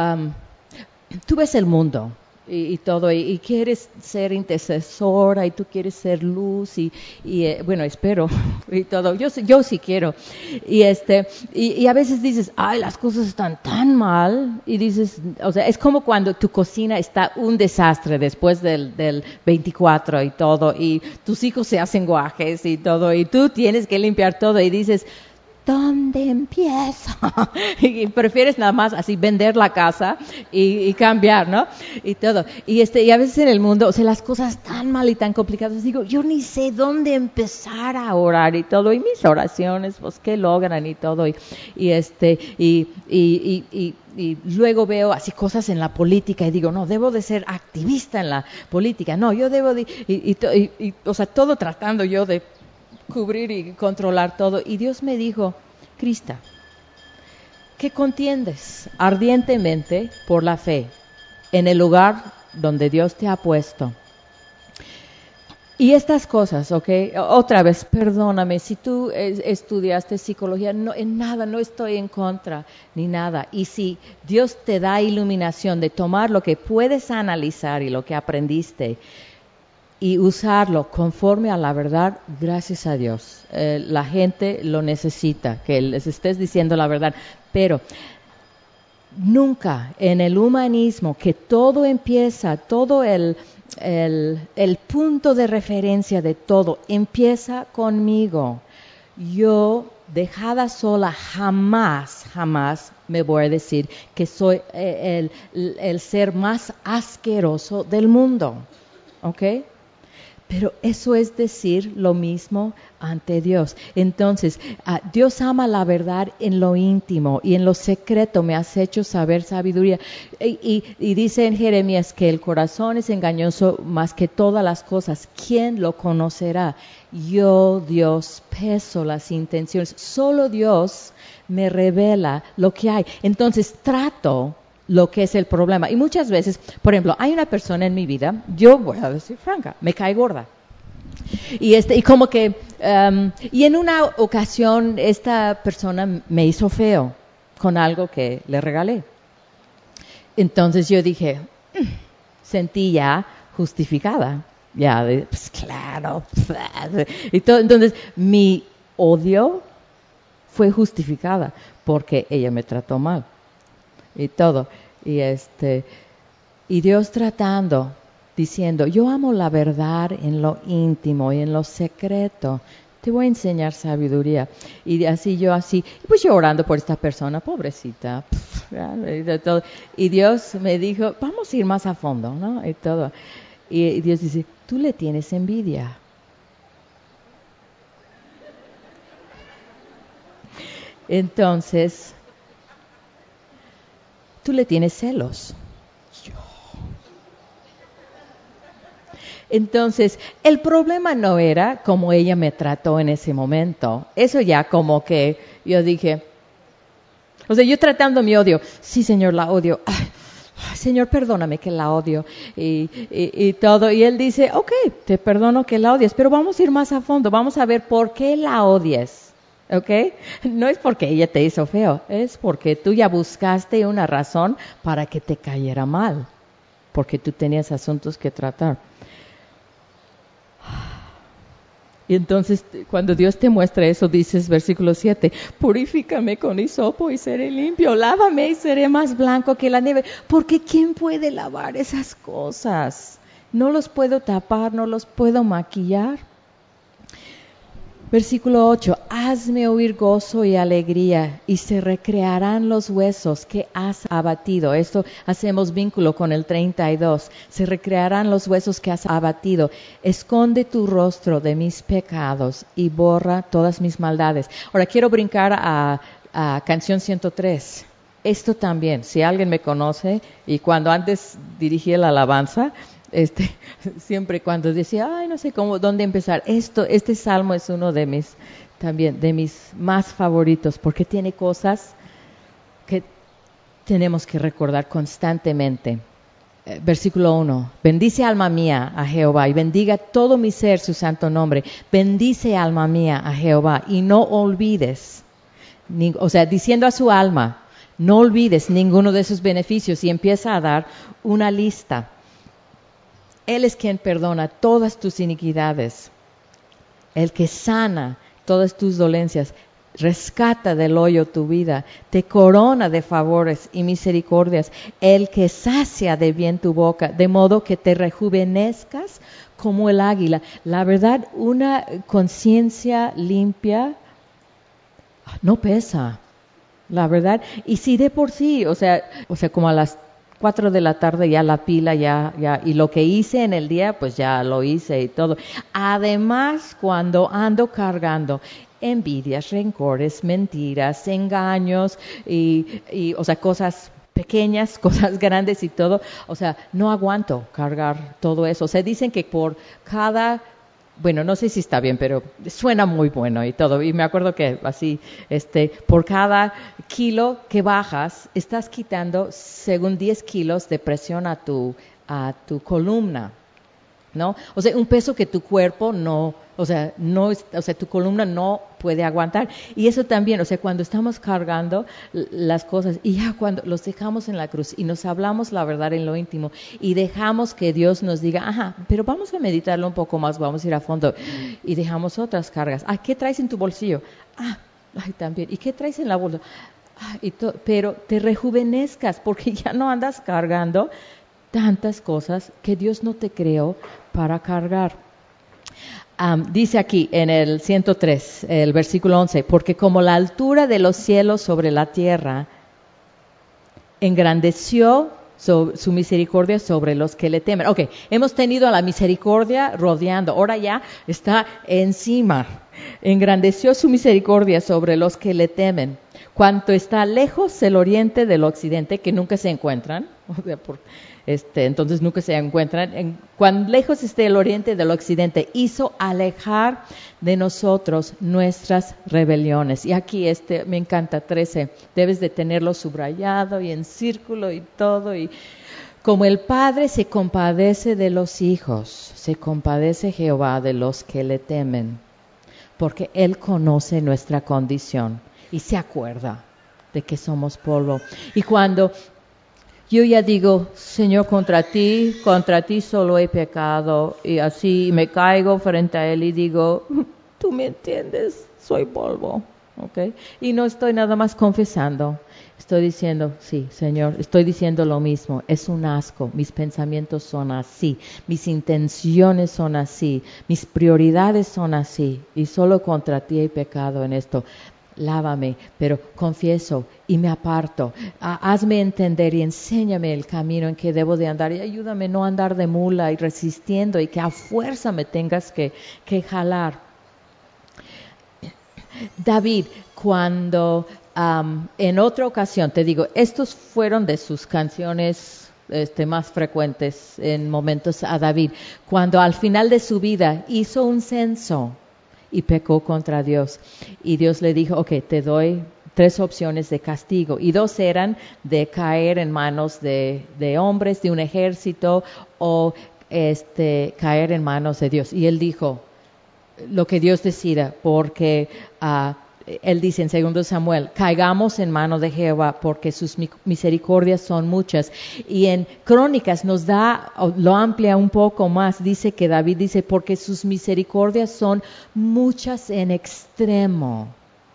tú ves el mundo y todo, y quieres ser intercesora y tú quieres ser luz y bueno, espero y todo, yo sí quiero y a veces dices, ay, las cosas están tan mal y dices, o sea, es como cuando tu cocina está un desastre después del 24 y todo y tus hijos se hacen guajes y todo y tú tienes que limpiar todo y dices, ¿dónde empiezo? Y prefieres nada más así vender la casa y cambiar, ¿no? Y todo. Y a veces en el mundo, o sea, las cosas tan mal y tan complicadas, digo, yo ni sé dónde empezar a orar y todo. Y mis oraciones, pues, ¿qué logran y todo? Y luego veo así cosas en la política y digo, no, debo de ser activista en la política. No, yo debo de... o sea, todo tratando yo de cubrir y controlar todo. Y Dios me dijo, Krista, que contiendes ardientemente por la fe en el lugar donde Dios te ha puesto. Y estas cosas, ¿ok? Otra vez, perdóname, si tú estudiaste psicología, no, en nada, no estoy en contra, ni nada. Y si Dios te da iluminación de tomar lo que puedes analizar y lo que aprendiste, y usarlo conforme a la verdad, gracias a Dios. La gente lo necesita, que les estés diciendo la verdad. Pero nunca en el humanismo, que todo empieza, todo el punto de referencia de todo empieza conmigo. yo dejada sola jamás me voy a decir que soy el ser más asqueroso del mundo. ¿Ok? Pero eso es decir lo mismo ante Dios. Entonces, Dios ama la verdad en lo íntimo y en lo secreto me has hecho saber sabiduría. Y dice en Jeremías que el corazón es engañoso más que todas las cosas. ¿Quién lo conocerá? Yo, Dios, peso las intenciones. Solo Dios me revela lo que hay. Entonces, trato lo que es el problema. Y muchas veces, por ejemplo, hay una persona en mi vida, yo voy a decir franca, me cae gorda. Y como que, y en una ocasión esta persona me hizo feo con algo que le regalé. Entonces yo dije, sentí ya justificada. Ya, pues claro. Y todo, entonces mi odio fue justificada porque ella me trató mal. Y todo. Y Dios tratando, diciendo, yo amo la verdad en lo íntimo y en lo secreto. Te voy a enseñar sabiduría. Y pues yo orando por esta persona, pobrecita. Y Dios me dijo, vamos a ir más a fondo, ¿no? Y todo. Y Dios dice, tú le tienes envidia. Entonces, tú le tienes celos. Entonces, el problema no era como ella me trató en ese momento. Eso ya como que yo dije, o sea, yo tratando mi odio, sí, Señor, la odio. Ay, Señor, perdóname que la odio. Y todo. Y Él dice, ok, te perdono que la odies, pero vamos a ir más a fondo. Vamos a ver por qué la odias. ¿Ok? No es porque ella te hizo feo, es porque tú ya buscaste una razón para que te cayera mal, porque tú tenías asuntos que tratar. Y entonces cuando Dios te muestra eso, dices, versículo 7, purifícame con hisopo y seré limpio, lávame y seré más blanco que la nieve, porque ¿quién puede lavar esas cosas? No los puedo tapar, no los puedo maquillar. Versículo 8, hazme oír gozo y alegría y se recrearán los huesos que has abatido. Esto hacemos vínculo con el 32. Se recrearán los huesos que has abatido. Esconde tu rostro de mis pecados y borra todas mis maldades. Ahora quiero brincar a canción 103. Esto también, si alguien me conoce y cuando antes dirigía la alabanza, siempre cuando decía, ay, no sé cómo, dónde empezar. Este salmo es uno de mis más favoritos porque tiene cosas que tenemos que recordar constantemente. Versículo 1, bendice alma mía a Jehová y bendiga todo mi ser su santo nombre. Bendice alma mía a Jehová y no olvides, diciendo a su alma, no olvides ninguno de sus beneficios y empieza a dar una lista. Él es quien perdona todas tus iniquidades, el que sana todas tus dolencias, rescata del hoyo tu vida, te corona de favores y misericordias, el que sacia de bien tu boca, de modo que te rejuvenezcas como el águila. La verdad, una conciencia limpia no pesa, la verdad. Y si de por sí, o sea, como a las 4 de la tarde ya la pila ya, y lo que hice en el día, pues ya lo hice y todo. Además, cuando ando cargando envidias, rencores, mentiras, engaños y cosas pequeñas, cosas grandes y todo, no aguanto cargar todo eso. Dicen que por cada, bueno, no sé si está bien, pero suena muy bueno y todo. Y me acuerdo que así, por cada kilo que bajas, estás quitando, según 10 kilos de presión a tu columna, ¿no? Un peso que tu cuerpo tu columna no puede aguantar. Y eso también, cuando estamos cargando las cosas y ya cuando los dejamos en la cruz y nos hablamos la verdad en lo íntimo y dejamos que Dios nos diga, ajá, pero vamos a meditarlo un poco más, vamos a ir a fondo y dejamos otras cargas. ¿Qué traes en tu bolsillo? También. ¿Y qué traes en la bolsa? Pero te rejuvenezcas porque ya no andas cargando tantas cosas que Dios no te creó para cargar. Dice aquí en el 103, el versículo 11, porque como la altura de los cielos sobre la tierra engrandeció su misericordia sobre los que le temen. Ok, hemos tenido a la misericordia rodeando, ahora ya está encima. Engrandeció su misericordia sobre los que le temen. Cuanto está lejos el oriente del occidente, que nunca se encuentran, o sea, entonces nunca se encuentran, cuán lejos esté el oriente del occidente, hizo alejar de nosotros nuestras rebeliones. Y aquí me encanta, 13, debes de tenerlo subrayado y en círculo y todo. Y como el Padre se compadece de los hijos, se compadece Jehová de los que le temen, porque Él conoce nuestra condición y se acuerda de que somos polvo. Y cuando yo ya digo, Señor, contra ti solo he pecado, y así me caigo frente a Él y digo, tú me entiendes, soy polvo, ¿ok? Y no estoy nada más confesando, estoy diciendo, sí, Señor, estoy diciendo lo mismo, es un asco, mis pensamientos son así, mis intenciones son así, mis prioridades son así, y solo contra ti he pecado en esto. Lávame, pero confieso y me aparto. Hazme entender y enséñame el camino en que debo de andar y ayúdame no a andar de mula y resistiendo y que a fuerza me tengas que jalar. David, cuando en otra ocasión, te digo, estos fueron de sus canciones más frecuentes en momentos a David, cuando al final de su vida hizo un censo y pecó contra Dios. Y Dios le dijo, ok, te doy 3 opciones de castigo. Y 2 eran de caer en manos de hombres, de un ejército, o caer en manos de Dios. Y él dijo, lo que Dios decida, porque él dice en 2 Samuel, caigamos en manos de Jehová porque sus misericordias son muchas. Y en Crónicas nos lo amplia un poco más, dice que David dice, porque sus misericordias son muchas en extremo.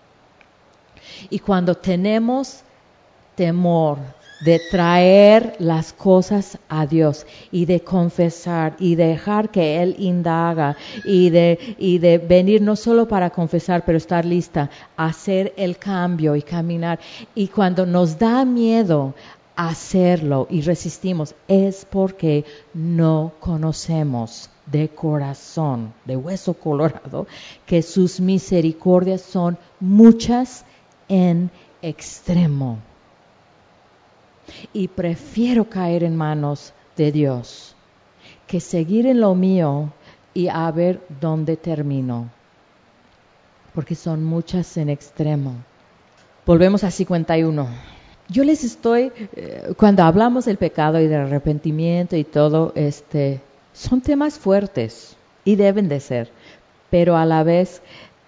Y cuando tenemos temor de traer las cosas a Dios y de confesar y dejar que Él indaga y de venir no solo para confesar, pero estar lista a hacer el cambio y caminar. Y cuando nos da miedo hacerlo y resistimos, es porque no conocemos de corazón, de hueso colorado, que sus misericordias son muchas en extremo. Y prefiero caer en manos de Dios que seguir en lo mío y a ver dónde termino, porque son muchas en extremo. Volvemos a 51. Yo les estoy, cuando hablamos del pecado y del arrepentimiento y todo, son temas fuertes y deben de ser, pero a la vez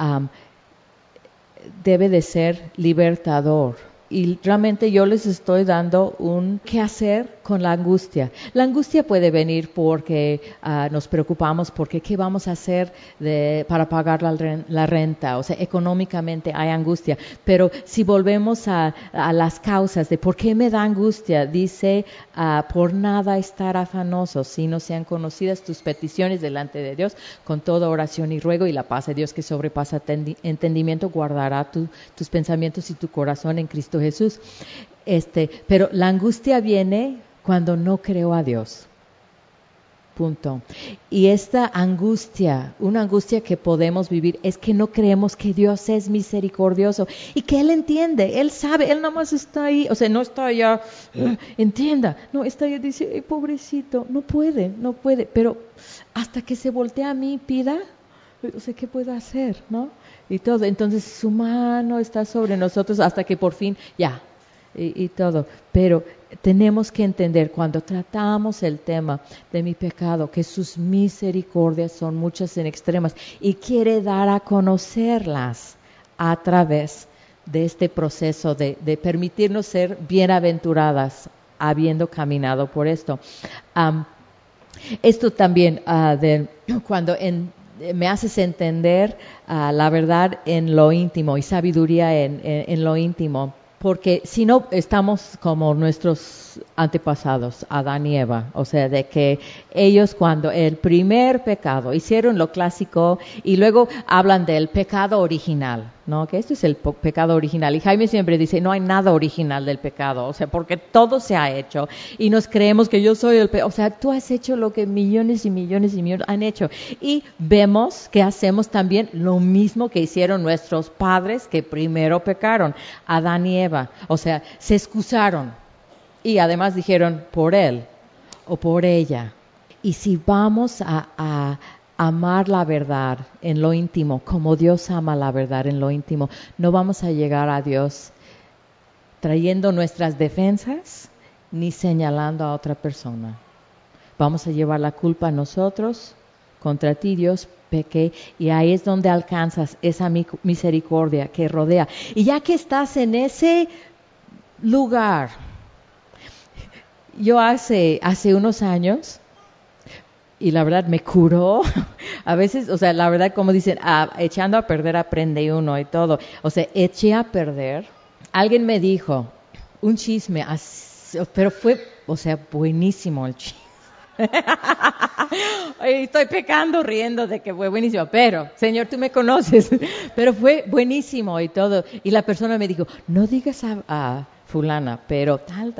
debe de ser libertador. Y realmente yo les estoy dando un qué hacer con la angustia. La angustia puede venir porque nos preocupamos porque qué vamos a hacer para pagar la renta. O sea, económicamente hay angustia. Pero si volvemos a las causas de por qué me da angustia, dice, por nada estar afanosos, sino sean conocidas tus peticiones delante de Dios con toda oración y ruego, y la paz de Dios que sobrepasa entendimiento guardará tus pensamientos y tu corazón en Cristo Jesús. Pero la angustia viene cuando no creo a Dios. Punto. Y esta angustia, una angustia que podemos vivir, es que no creemos que Dios es misericordioso y que Él entiende, Él sabe, Él nada más está ahí, o sea, no está allá, entienda, no, está ahí, dice, pobrecito, no puede, pero hasta que se voltea a mí y pida, o sea, ¿qué puedo hacer, no? Y todo, entonces su mano está sobre nosotros hasta que por fin, ya, y todo. Pero tenemos que entender cuando tratamos el tema de mi pecado, que sus misericordias son muchas en extremas y quiere dar a conocerlas a través de este proceso de permitirnos ser bienaventuradas habiendo caminado por esto. Esto también cuando me haces entender la verdad en lo íntimo y sabiduría en lo íntimo. Porque si no, estamos como nuestros antepasados, Adán y Eva. O sea, de que ellos cuando el primer pecado hicieron lo clásico y luego hablan del pecado original, ¿no? Que esto es el pecado original. Y Jaime siempre dice, no hay nada original del pecado. O sea, porque todo se ha hecho y nos creemos que yo soy el pecado. O sea, tú has hecho lo que millones y millones y millones han hecho. Y vemos que hacemos también lo mismo que hicieron nuestros padres que primero pecaron, Adán y Eva. O sea, se excusaron y además dijeron por él o por ella. Y si vamos a amar la verdad en lo íntimo, como Dios ama la verdad en lo íntimo, no vamos a llegar a Dios trayendo nuestras defensas ni señalando a otra persona. Vamos a llevar la culpa a nosotros, contra ti Dios pequé, y ahí es donde alcanzas esa misericordia que rodea. Y ya que estás en ese lugar, yo hace unos años, y la verdad me curó, a veces, o sea, la verdad como dicen, echando a perder aprende uno y todo, o sea, eché a perder. Alguien me dijo un chisme, pero fue, o sea, buenísimo el chisme. Estoy pecando riendo de que fue buenísimo, pero Señor, tú me conoces, pero fue buenísimo y todo. Y la persona me dijo, no digas a fulana, pero tal.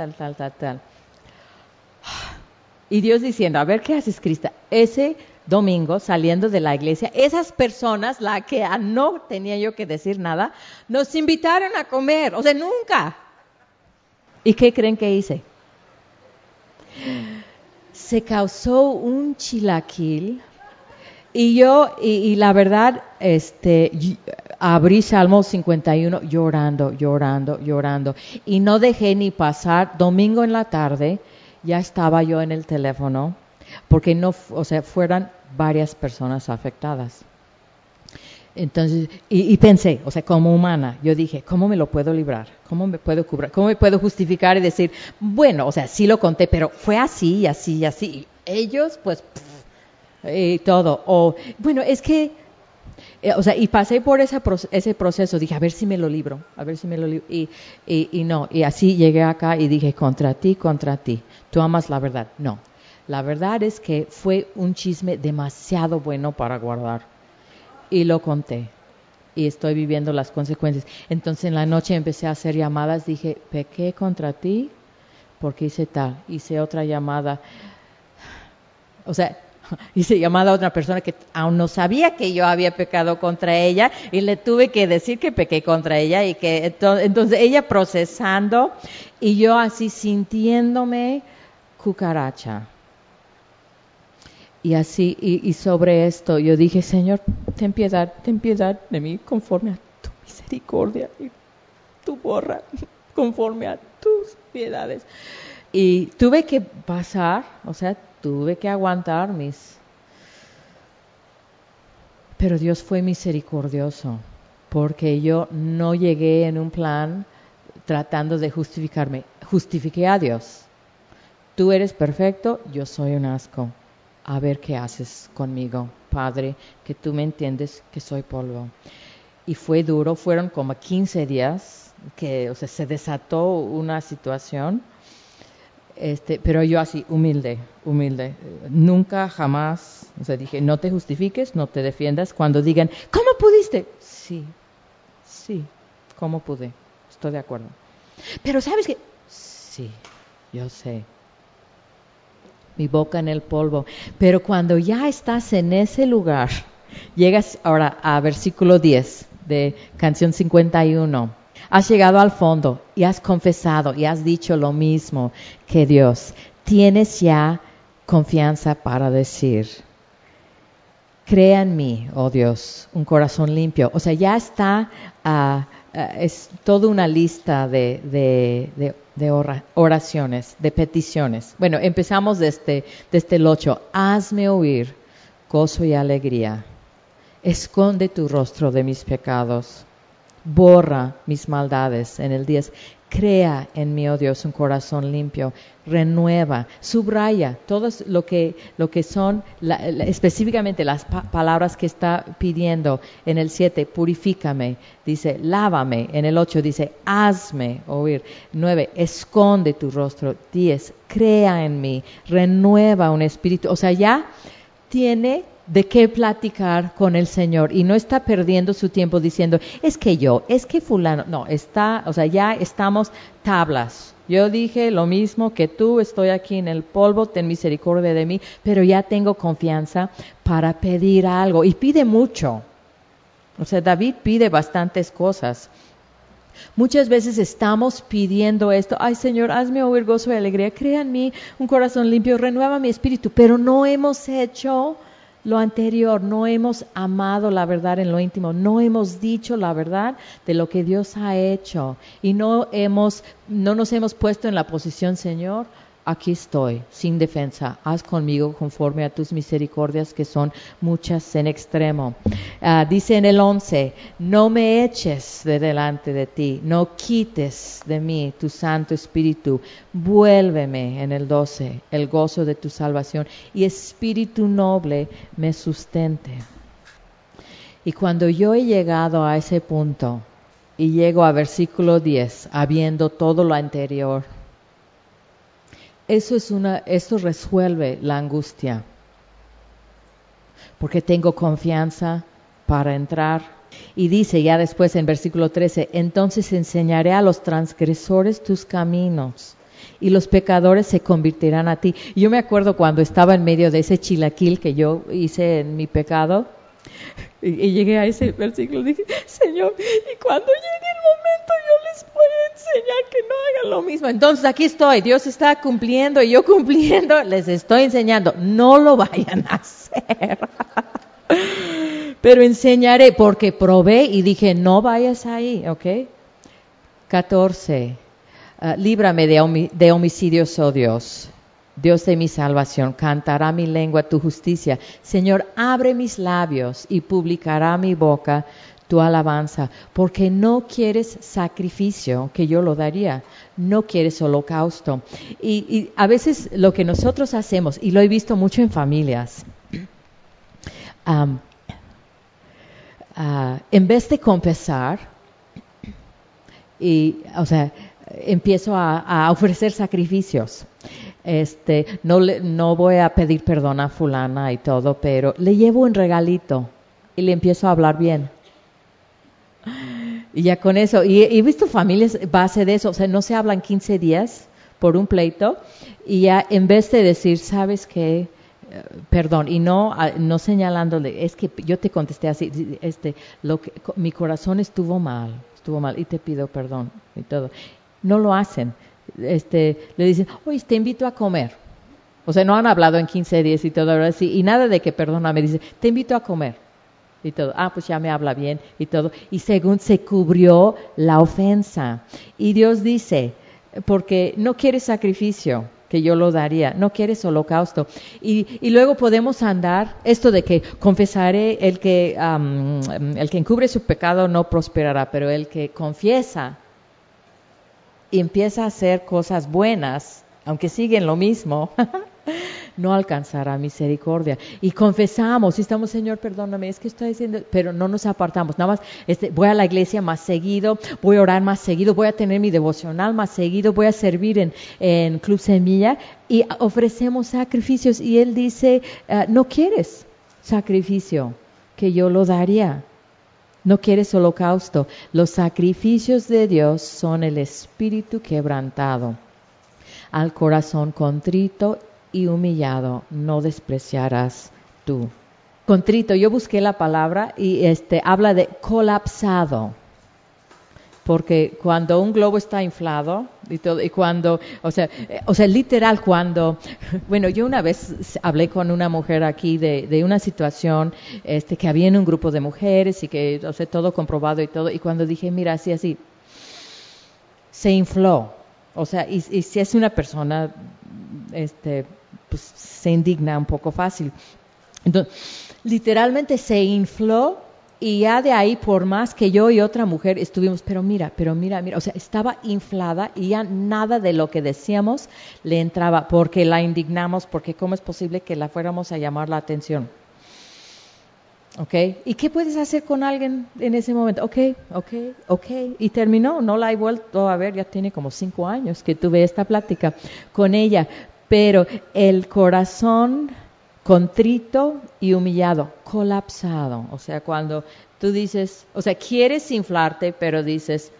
Y Dios diciendo, a ver, ¿qué haces, Crista? Ese domingo, saliendo de la iglesia, esas personas, la que no tenía yo que decir nada, nos invitaron a comer, o sea, nunca. ¿Y qué creen que hice? Se causó un chilaquil y yo, y la verdad, abrí Salmo 51 llorando y no dejé ni pasar. Domingo en la tarde ya estaba yo en el teléfono porque no, o sea, fueran varias personas afectadas. Entonces, y pensé, o sea, como humana, yo dije, ¿cómo me lo puedo librar? ¿Cómo me puedo cubrir? ¿Cómo me puedo justificar y decir, bueno, o sea, sí lo conté, pero fue así y así y así? Y ellos, pues, y todo. O, bueno, es que, o sea, y pasé por ese proceso, dije, a ver si me lo libro. Y no, y así llegué acá y dije, contra ti, tú amas la verdad. No, la verdad es que fue un chisme demasiado bueno para guardar. Y lo conté. Y estoy viviendo las consecuencias. Entonces en la noche empecé a hacer llamadas. Dije, pequé contra ti porque hice tal. Hice otra llamada. O sea, hice llamada a otra persona que aún no sabía que yo había pecado contra ella. Y le tuve que decir que pequé contra ella. Y que entonces ella procesando. Y yo así sintiéndome cucaracha. Y así, y sobre esto yo dije, Señor, ten piedad de mí conforme a tu misericordia y tu borra conforme a tus piedades. Y tuve que pasar, o sea, tuve que aguantar pero Dios fue misericordioso, porque yo no llegué en un plan tratando de justificarme, justifiqué a Dios. Tú eres perfecto, yo soy un asco. A ver qué haces conmigo, Padre, que tú me entiendes que soy polvo. Y fue duro, fueron como 15 días que, o sea, se desató una situación, pero yo así, humilde. Nunca, jamás, o sea, dije, no te justifiques, no te defiendas. Cuando digan, ¿cómo pudiste? Sí, ¿cómo pude? Estoy de acuerdo. Pero ¿sabes qué? Sí, yo sé. Mi boca en el polvo. Pero cuando ya estás en ese lugar, llegas ahora a versículo 10 de canción 51. Has llegado al fondo y has confesado y has dicho lo mismo que Dios. Tienes ya confianza para decir, crea en mí, oh Dios, un corazón limpio. O sea, ya está, es toda una lista de oraciones, de peticiones. Bueno, empezamos desde el 8. Hazme oír gozo y alegría. Esconde tu rostro de mis pecados. Borra mis maldades. En el 10. Crea en mí, oh Dios, un corazón limpio. Renueva, subraya todo lo que son específicamente las palabras que está pidiendo. En el 7, purifícame. Dice, lávame. En el 8 dice, hazme oír. 9, esconde tu rostro. 10, crea en mí. Renueva un espíritu. O sea, ya tiene de qué platicar con el Señor y no está perdiendo su tiempo diciendo, es que fulano, no, ya estamos tablas. Yo dije lo mismo que tú, estoy aquí en el polvo, ten misericordia de mí, pero ya tengo confianza para pedir algo y pide mucho. O sea, David pide bastantes cosas. Muchas veces estamos pidiendo esto, ay Señor, hazme oír gozo y alegría, crea en mí un corazón limpio, renueva mi espíritu, pero no hemos hecho lo anterior, no hemos amado la verdad en lo íntimo, no hemos dicho la verdad de lo que Dios ha hecho y no nos hemos puesto en la posición, Señor, aquí estoy, sin defensa, haz conmigo conforme a tus misericordias que son muchas en extremo. Dice en el 11, no me eches de delante de ti, no quites de mí tu Santo Espíritu, vuélveme en el 12, el gozo de tu salvación y espíritu noble me sustente. Y cuando yo he llegado a ese punto y llego a versículo 10, habiendo todo lo anterior, eso resuelve la angustia, porque tengo confianza para entrar. Y dice ya después en versículo 13, entonces enseñaré a los transgresores tus caminos y los pecadores se convertirán a ti. Yo me acuerdo cuando estaba en medio de ese chilaquil que yo hice en mi pecado, y llegué a ese versículo, dije, Señor, y cuando llegue el momento yo les voy a enseñar que no hagan lo mismo. Entonces aquí estoy, Dios está cumpliendo y yo cumpliendo, les estoy enseñando, no lo vayan a hacer. Pero enseñaré, porque probé y dije, no vayas ahí, ¿ok? 14, líbrame de homicidios, oh Dios. Dios de mi salvación, cantará mi lengua tu justicia. Señor, abre mis labios y publicará mi boca tu alabanza, porque no quieres sacrificio, que yo lo daría, no quieres holocausto. Y a veces lo que nosotros hacemos, y lo he visto mucho en familias, en vez de confesar, empiezo a ofrecer sacrificios. No voy a pedir perdón a fulana y todo, pero le llevo un regalito y le empiezo a hablar bien. Y ya con eso, y he visto familias base de eso, o sea, no se hablan 15 días por un pleito, y ya en vez de decir, ¿sabes qué? Perdón, y no señalándole, es que yo te contesté así, mi corazón estuvo mal, y te pido perdón y todo. No lo hacen. Le dicen, oye, te invito a comer. O sea, no han hablado en 15 días y todo, ahora sí, y nada de que perdóname, dice, te invito a comer. Y todo, pues ya me habla bien y todo. Y según se cubrió la ofensa. Y Dios dice, porque no quieres sacrificio, que yo lo daría, no quieres holocausto. Y luego podemos andar, esto de que confesaré, el que encubre su pecado no prosperará, pero el que confiesa y empieza a hacer cosas buenas, aunque siguen lo mismo, no alcanzará misericordia. Y confesamos, y estamos, Señor, perdóname, es que estoy diciendo, pero no nos apartamos. Nada más, voy a la iglesia más seguido, voy a orar más seguido, voy a tener mi devocional más seguido, voy a servir en Club Semilla, y ofrecemos sacrificios. Y Él dice, no quieres sacrificio, que yo lo daría. No quieres holocausto. Los sacrificios de Dios son el espíritu quebrantado. Al corazón contrito y humillado no despreciarás tú. Contrito, yo busqué la palabra y habla de colapsado. Porque cuando un globo está inflado y todo, y cuando, o sea, literal cuando, bueno, yo una vez hablé con una mujer aquí de una situación, que había en un grupo de mujeres y que, o sea, todo comprobado y todo, y cuando dije, mira, así, se infló, o sea, y si es una persona, pues se indigna un poco fácil. Entonces, literalmente se infló Y ya de ahí, por más que yo y otra mujer estuvimos, pero mira, o sea, estaba inflada y ya nada de lo que decíamos le entraba, porque la indignamos, porque cómo es posible que la fuéramos a llamar la atención. ¿Ok? ¿Y qué puedes hacer con alguien en ese momento? Ok. Y terminó, no la he vuelto a ver, ya tiene como 5 años que tuve esta plática con ella. Pero el corazón contrito y humillado, colapsado. O sea, cuando tú dices, o sea, quieres inflarte, pero dices,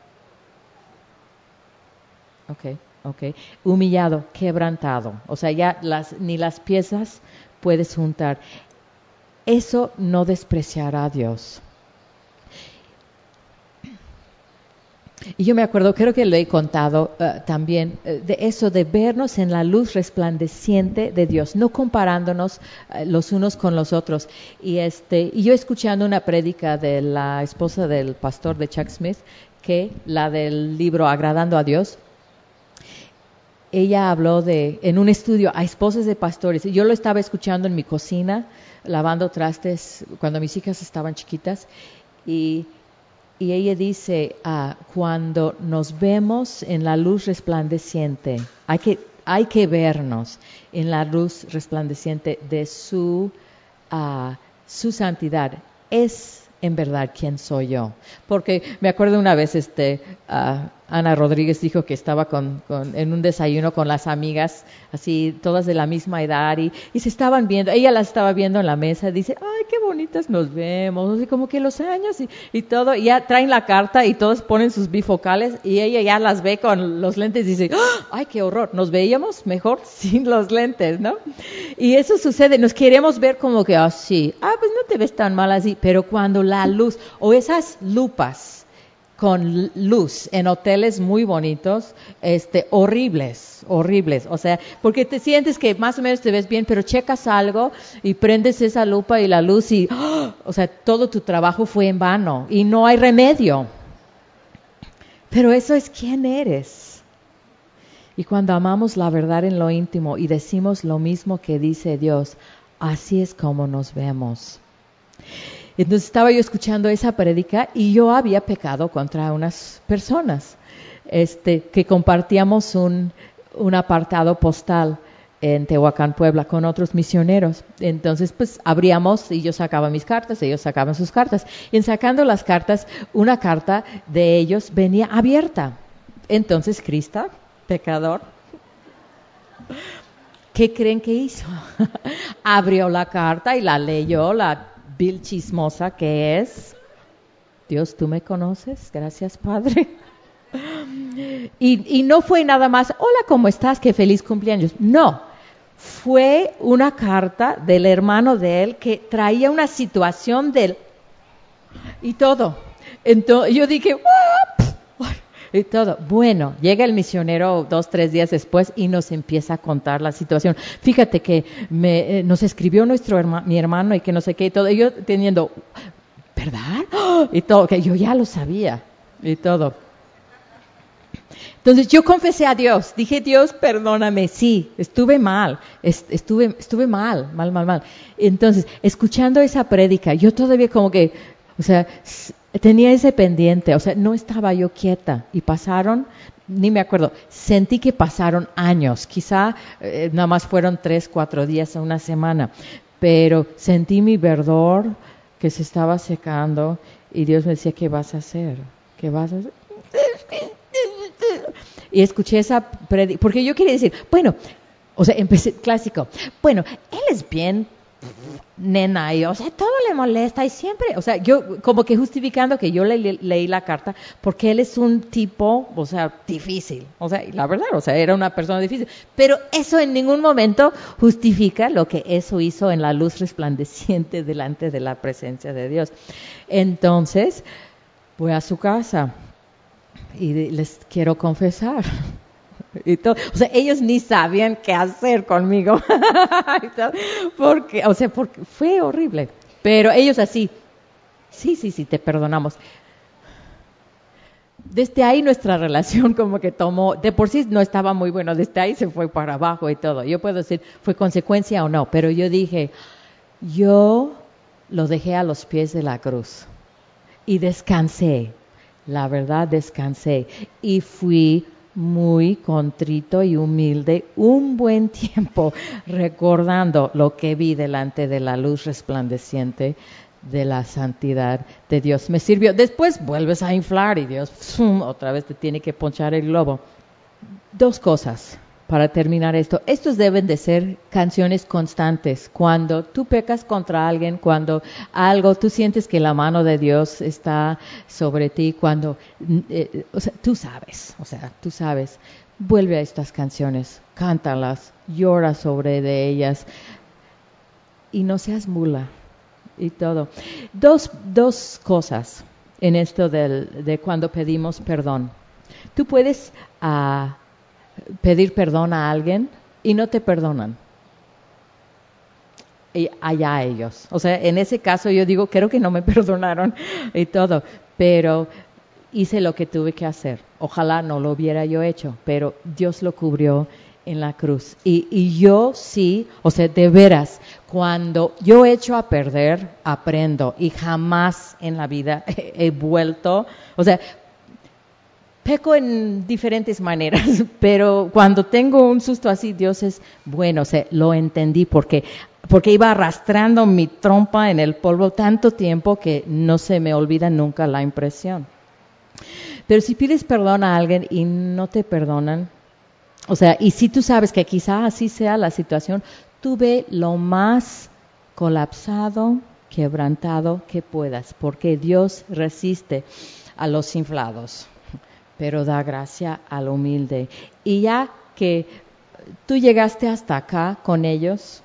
ok, humillado, quebrantado. O sea, ya ni las piezas puedes juntar. Eso no despreciará a Dios. Y yo me acuerdo, creo que lo he contado también, de eso de vernos en la luz resplandeciente de Dios, no comparándonos los unos con los otros. Y yo escuchando una prédica de la esposa del pastor de Chuck Smith, que la del libro Agradando a Dios, ella habló en un estudio a esposas de pastores. Yo lo estaba escuchando en mi cocina, lavando trastes cuando mis hijas estaban chiquitas, y ella dice, cuando nos vemos en la luz resplandeciente, hay que vernos en la luz resplandeciente de su santidad. Es en verdad quién soy yo. Porque me acuerdo una vez, Ana Rodríguez dijo que estaba en un desayuno con las amigas, así todas de la misma edad, y se estaban viendo, ella las estaba viendo en la mesa, dice, ay, qué bonitas nos vemos, así como que los años y todo, y ya traen la carta y todos ponen sus bifocales, y ella ya las ve con los lentes y dice, ay, qué horror, nos veíamos mejor sin los lentes, ¿no? Y eso sucede, nos queremos ver como que así, pues no te ves tan mal así, pero cuando la luz, o esas lupas, con luz en hoteles muy bonitos, horribles, o sea, porque te sientes que más o menos te ves bien, pero checas algo y prendes esa lupa y la luz y, o sea, todo tu trabajo fue en vano y no hay remedio. Pero eso es quién eres. Y cuando amamos la verdad en lo íntimo y decimos lo mismo que dice Dios, así es como nos vemos. Entonces estaba yo escuchando esa prédica y yo había pecado contra unas personas que compartíamos un apartado postal en Tehuacán, Puebla, con otros misioneros. Entonces, pues abríamos y yo sacaba mis cartas, ellos sacaban sus cartas. Y en sacando las cartas, una carta de ellos venía abierta. Entonces, Krista, pecador, ¿qué creen que hizo? Abrió la carta y la leyó, la vil chismosa que es. Dios, tú me conoces, gracias Padre. Y no fue nada más, hola, ¿cómo estás? Qué feliz cumpleaños. No, fue una carta del hermano de él que traía una situación y todo. Entonces yo dije, y todo. Bueno, llega el misionero 2-3 días después y nos empieza a contar la situación. Fíjate que nos escribió mi hermano y que no sé qué y todo. Y yo teniendo, ¿verdad? Y todo, que yo ya lo sabía y todo. Entonces yo confesé a Dios, dije, Dios, perdóname, sí, estuve mal, estuve mal. Entonces, escuchando esa prédica, yo todavía como que, o sea, tenía ese pendiente, o sea, no estaba yo quieta y pasaron, ni me acuerdo, sentí que pasaron años, quizá nada más fueron 3-4 días o una semana, pero sentí mi verdor que se estaba secando y Dios me decía, ¿qué vas a hacer? ¿Qué vas a hacer? Y escuché esa prédica, porque yo quería decir, bueno, o sea, empecé clásico, bueno, él es bien nena, y o sea, todo le molesta y siempre, o sea, yo como que justificando que yo leí la carta porque él es un tipo, o sea, difícil, o sea, y la verdad, o sea, era una persona difícil, pero eso en ningún momento justifica lo que eso hizo en la luz resplandeciente delante de la presencia de Dios. Entonces, voy a su casa y les quiero confesar. Y todo, o sea, ellos ni sabían qué hacer conmigo. porque fue horrible. Pero ellos así, sí, te perdonamos. Desde ahí nuestra relación como que tomó, de por sí no estaba muy bueno, desde ahí se fue para abajo y todo. Yo puedo decir, fue consecuencia o no, pero yo dije, yo lo dejé a los pies de la cruz y descansé. La verdad, descansé y fui muy contrito y humilde un buen tiempo, recordando lo que vi delante de la luz resplandeciente de la santidad de Dios. Me sirvió. Después vuelves a inflar y Dios otra vez te tiene que ponchar el globo. Dos cosas para terminar esto. Estos deben de ser canciones constantes. Cuando tú pecas contra alguien, cuando tú sientes que la mano de Dios está sobre ti, cuando, tú sabes, vuelve a estas canciones, cántalas, llora sobre de ellas y no seas mula y todo. Dos cosas en esto de cuando pedimos perdón. Tú puedes pedir perdón a alguien y no te perdonan. Y allá ellos. O sea, en ese caso yo digo, creo que no me perdonaron y todo, pero hice lo que tuve que hacer. Ojalá no lo hubiera yo hecho, pero Dios lo cubrió en la cruz. Y yo sí, o sea, de veras, cuando yo echo a perder, aprendo y jamás en la vida he vuelto, o sea, peco en diferentes maneras, pero cuando tengo un susto así, Dios es bueno, o sea, lo entendí porque iba arrastrando mi trompa en el polvo tanto tiempo que no se me olvida nunca la impresión. Pero si pides perdón a alguien y no te perdonan, o sea, y si tú sabes que quizá así sea la situación, tú ve lo más colapsado, quebrantado que puedas, porque Dios resiste a los inflados, pero da gracia al humilde. Y ya que tú llegaste hasta acá con ellos,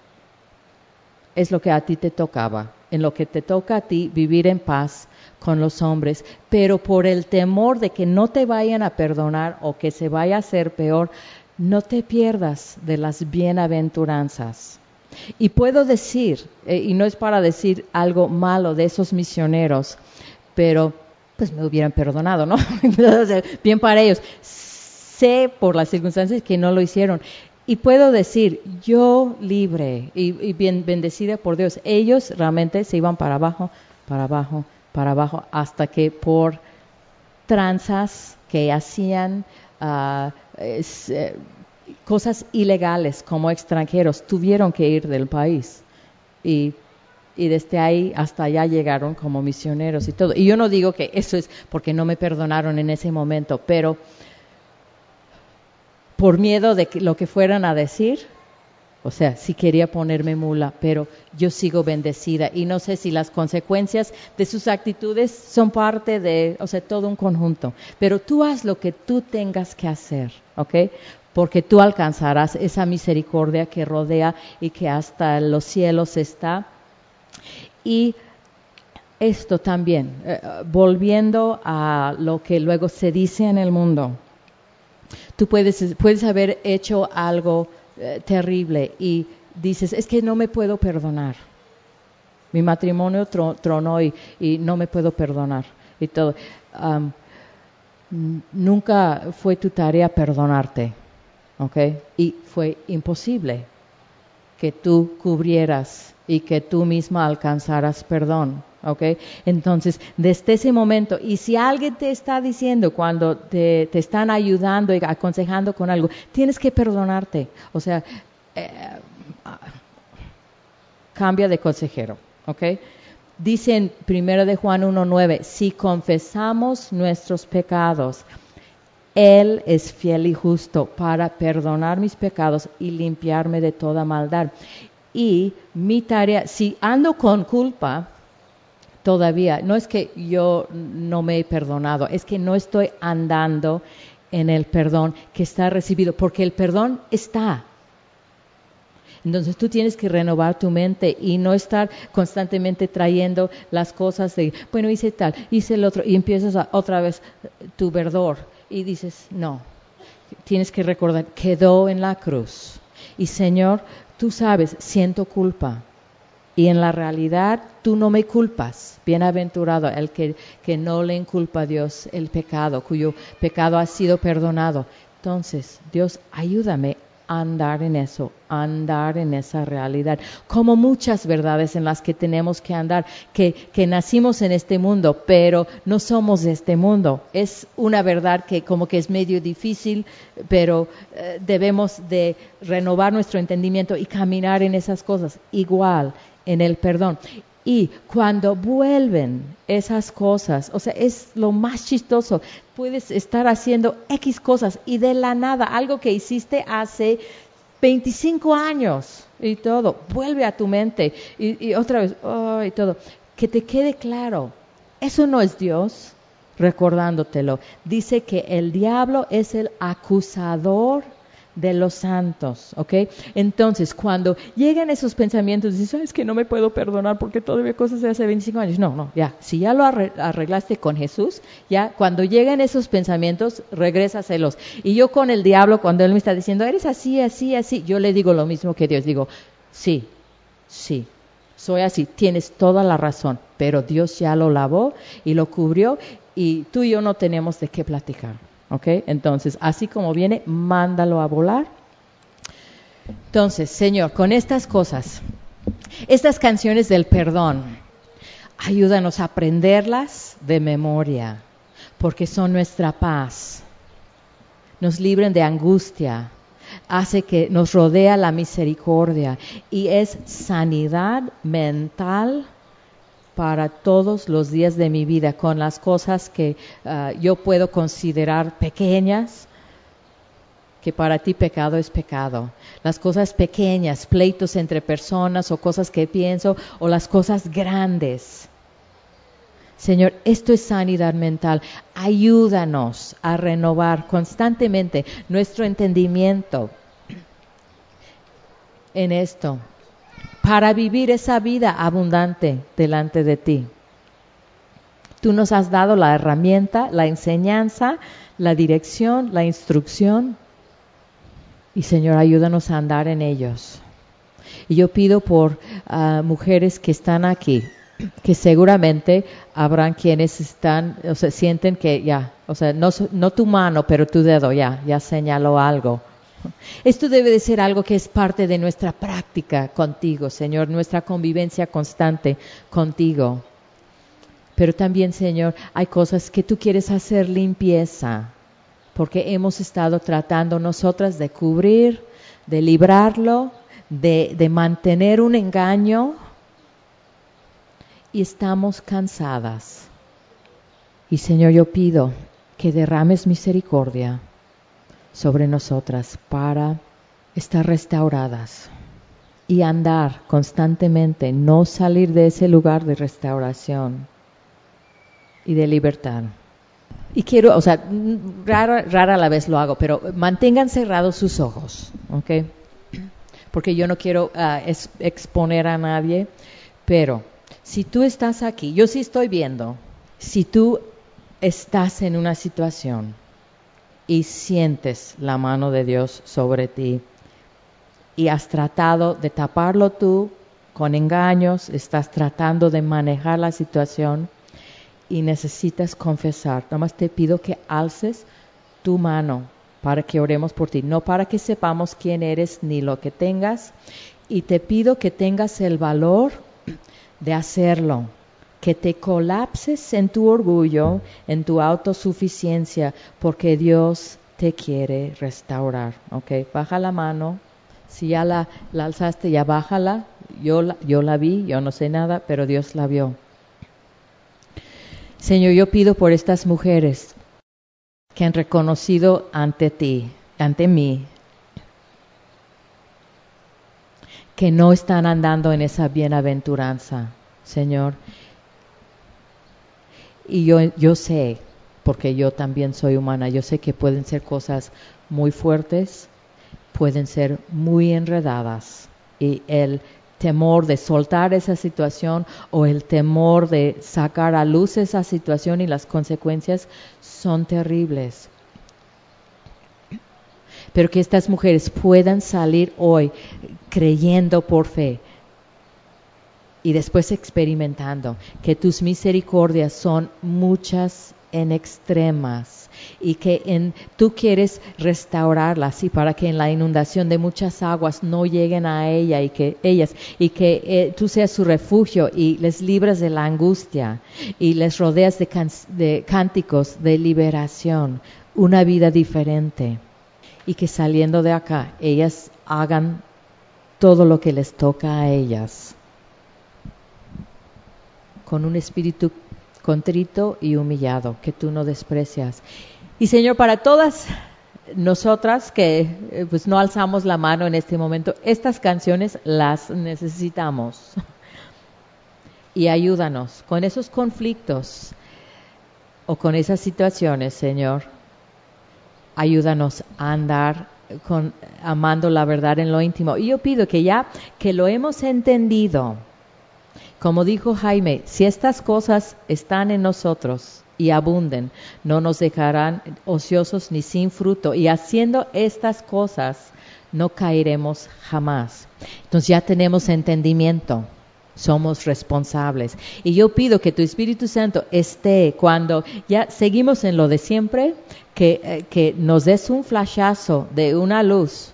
es lo que a ti te tocaba, en lo que te toca a ti vivir en paz con los hombres, pero por el temor de que no te vayan a perdonar o que se vaya a hacer peor, no te pierdas de las bienaventuranzas. Y puedo decir, y no es para decir algo malo de esos misioneros, pero pues me hubieran perdonado, ¿no? Entonces, bien para ellos. Sé por las circunstancias que no lo hicieron. Y puedo decir, yo libre y bien bendecida por Dios, ellos realmente se iban para abajo, hasta que por tranzas que hacían cosas ilegales como extranjeros, tuvieron que ir del país. Y desde ahí hasta allá llegaron como misioneros y todo. Y yo no digo que eso es porque no me perdonaron en ese momento, pero por miedo de lo que fueran a decir, o sea, sí quería ponerme mula, pero yo sigo bendecida y no sé si las consecuencias de sus actitudes son parte de, o sea, todo un conjunto. Pero tú haz lo que tú tengas que hacer, ¿ok? Porque tú alcanzarás esa misericordia que rodea y que hasta los cielos está. Y esto también, volviendo a lo que luego se dice en el mundo, tú puedes haber hecho algo terrible y dices, es que no me puedo perdonar. Mi matrimonio tronó y no me puedo perdonar y todo. Nunca fue tu tarea perdonarte, ¿ok? Y fue imposible que tú cubrieras y que tú misma alcanzaras perdón, ¿ok? Entonces, desde ese momento, y si alguien te está diciendo cuando te están ayudando y aconsejando con algo, tienes que perdonarte, o sea, cambia de consejero, ¿ok? Dice en 1 de Juan 1:9, si confesamos nuestros pecados, Él es fiel y justo para perdonar mis pecados y limpiarme de toda maldad. Y mi tarea, si ando con culpa, todavía, no es que yo no me he perdonado, es que no estoy andando en el perdón que está recibido, porque el perdón está. Entonces tú tienes que renovar tu mente y no estar constantemente trayendo las cosas de, bueno, hice tal, hice el otro, y empiezas otra vez tu verdor. Y dices, no, tienes que recordar, quedó en la cruz. Y Señor, tú sabes, siento culpa. Y en la realidad, tú no me culpas. Bienaventurado el que no le inculpa a Dios el pecado, cuyo pecado ha sido perdonado. Entonces, Dios, ayúdame andar en eso, andar en esa realidad. Como muchas verdades en las que tenemos que andar, que nacimos en este mundo, pero no somos de este mundo. Es una verdad que como que es medio difícil, pero debemos de renovar nuestro entendimiento y caminar en esas cosas. Igual en el perdón. Y cuando vuelven esas cosas, o sea, es lo más chistoso. Puedes estar haciendo X cosas y de la nada, algo que hiciste hace 25 años y todo, vuelve a tu mente y otra vez, y todo. Que te quede claro, eso no es Dios recordándotelo. Dice que el diablo es el acusador de los santos, ¿ok? Entonces, cuando llegan esos pensamientos, dices, ¿sabes que no me puedo perdonar porque todavía cosas de hace 25 años? No, ya, si ya lo arreglaste con Jesús, ya, cuando llegan esos pensamientos, regrésaselos. Y yo con el diablo, cuando él me está diciendo, eres así, así, así, yo le digo lo mismo que Dios, digo, sí, soy así, tienes toda la razón, pero Dios ya lo lavó y lo cubrió y tú y yo no tenemos de qué platicar. ¿Ok? Entonces, así como viene, mándalo a volar. Entonces, Señor, con estas cosas, estas canciones del perdón, ayúdanos a aprenderlas de memoria, porque son nuestra paz. Nos libren de angustia, hace que nos rodea la misericordia y es sanidad mental para todos los días de mi vida, con las cosas que yo puedo considerar pequeñas, que para ti pecado es pecado. Las cosas pequeñas, pleitos entre personas o cosas que pienso, o las cosas grandes. Señor, esto es sanidad mental. Ayúdanos a renovar constantemente nuestro entendimiento en esto, para vivir esa vida abundante delante de ti. Tú nos has dado la herramienta, la enseñanza, la dirección, la instrucción. Y Señor, ayúdanos a andar en ellos. Y yo pido por mujeres que están aquí, que seguramente habrán quienes están, o sea, sienten que ya, o sea, no tu mano, pero tu dedo ya señaló algo. Esto debe de ser algo que es parte de nuestra práctica contigo, Señor, nuestra convivencia constante contigo. Pero también, Señor, hay cosas que tú quieres hacer limpieza, porque hemos estado tratando nosotras de cubrir, de librarlo, de mantener un engaño, y estamos cansadas. Y, Señor, yo pido que derrames misericordia sobre nosotras para estar restauradas y andar constantemente, no salir de ese lugar de restauración y de libertad. Y quiero, o sea, rara la vez lo hago, pero mantengan cerrados sus ojos, ¿ok? Porque yo no quiero exponer a nadie, pero si tú estás aquí, yo sí estoy viendo, si tú estás en una situación y sientes la mano de Dios sobre ti y has tratado de taparlo tú con engaños, estás tratando de manejar la situación y necesitas confesar, nomás te pido que alces tu mano para que oremos por ti, no para que sepamos quién eres ni lo que tengas, y te pido que tengas el valor de hacerlo, que te colapses en tu orgullo, en tu autosuficiencia, porque Dios te quiere restaurar, ¿ok? Baja la mano, si ya la alzaste, ya bájala, yo la vi, yo no sé nada, pero Dios la vio. Señor, yo pido por estas mujeres que han reconocido ante ti, ante mí, que no están andando en esa bienaventuranza, Señor. Y yo sé, porque yo también soy humana, yo sé que pueden ser cosas muy fuertes, pueden ser muy enredadas. Y el temor de soltar esa situación o el temor de sacar a luz esa situación y las consecuencias son terribles. Pero que estas mujeres puedan salir hoy creyendo por fe y después experimentando que tus misericordias son muchas en extremas y que tú quieres restaurarlas y para que en la inundación de muchas aguas no lleguen a ellas y que tú seas su refugio y les libres de la angustia y les rodeas de cánticos de liberación, una vida diferente y que saliendo de acá ellas hagan todo lo que les toca a ellas con un espíritu contrito y humillado, que tú no desprecias. Y Señor, para todas nosotras que pues no alzamos la mano en este momento, estas canciones las necesitamos. Y ayúdanos con esos conflictos o con esas situaciones, Señor. Ayúdanos a andar amando la verdad en lo íntimo. Y yo pido que ya que lo hemos entendido, como dijo Jaime, si estas cosas están en nosotros y abunden, no nos dejarán ociosos ni sin fruto. Y haciendo estas cosas, no caeremos jamás. Entonces ya tenemos entendimiento, somos responsables. Y yo pido que tu Espíritu Santo esté cuando ya seguimos en lo de siempre, que nos des un flashazo de una luz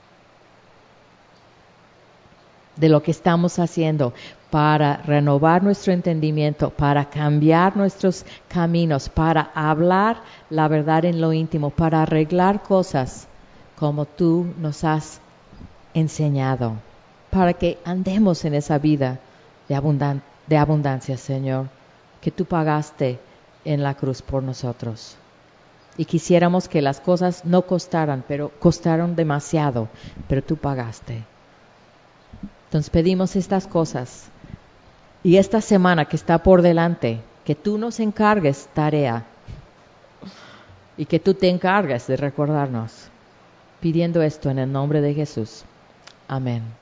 de lo que estamos haciendo para renovar nuestro entendimiento, para cambiar nuestros caminos, para hablar la verdad en lo íntimo, para arreglar cosas como tú nos has enseñado, para que andemos en esa vida de abundancia, Señor, que tú pagaste en la cruz por nosotros. Y quisiéramos que las cosas no costaran, pero costaron demasiado, pero tú pagaste. Entonces pedimos estas cosas. Y esta semana que está por delante, que tú nos encargues tarea y que tú te encargues de recordarnos, pidiendo esto en el nombre de Jesús. Amén.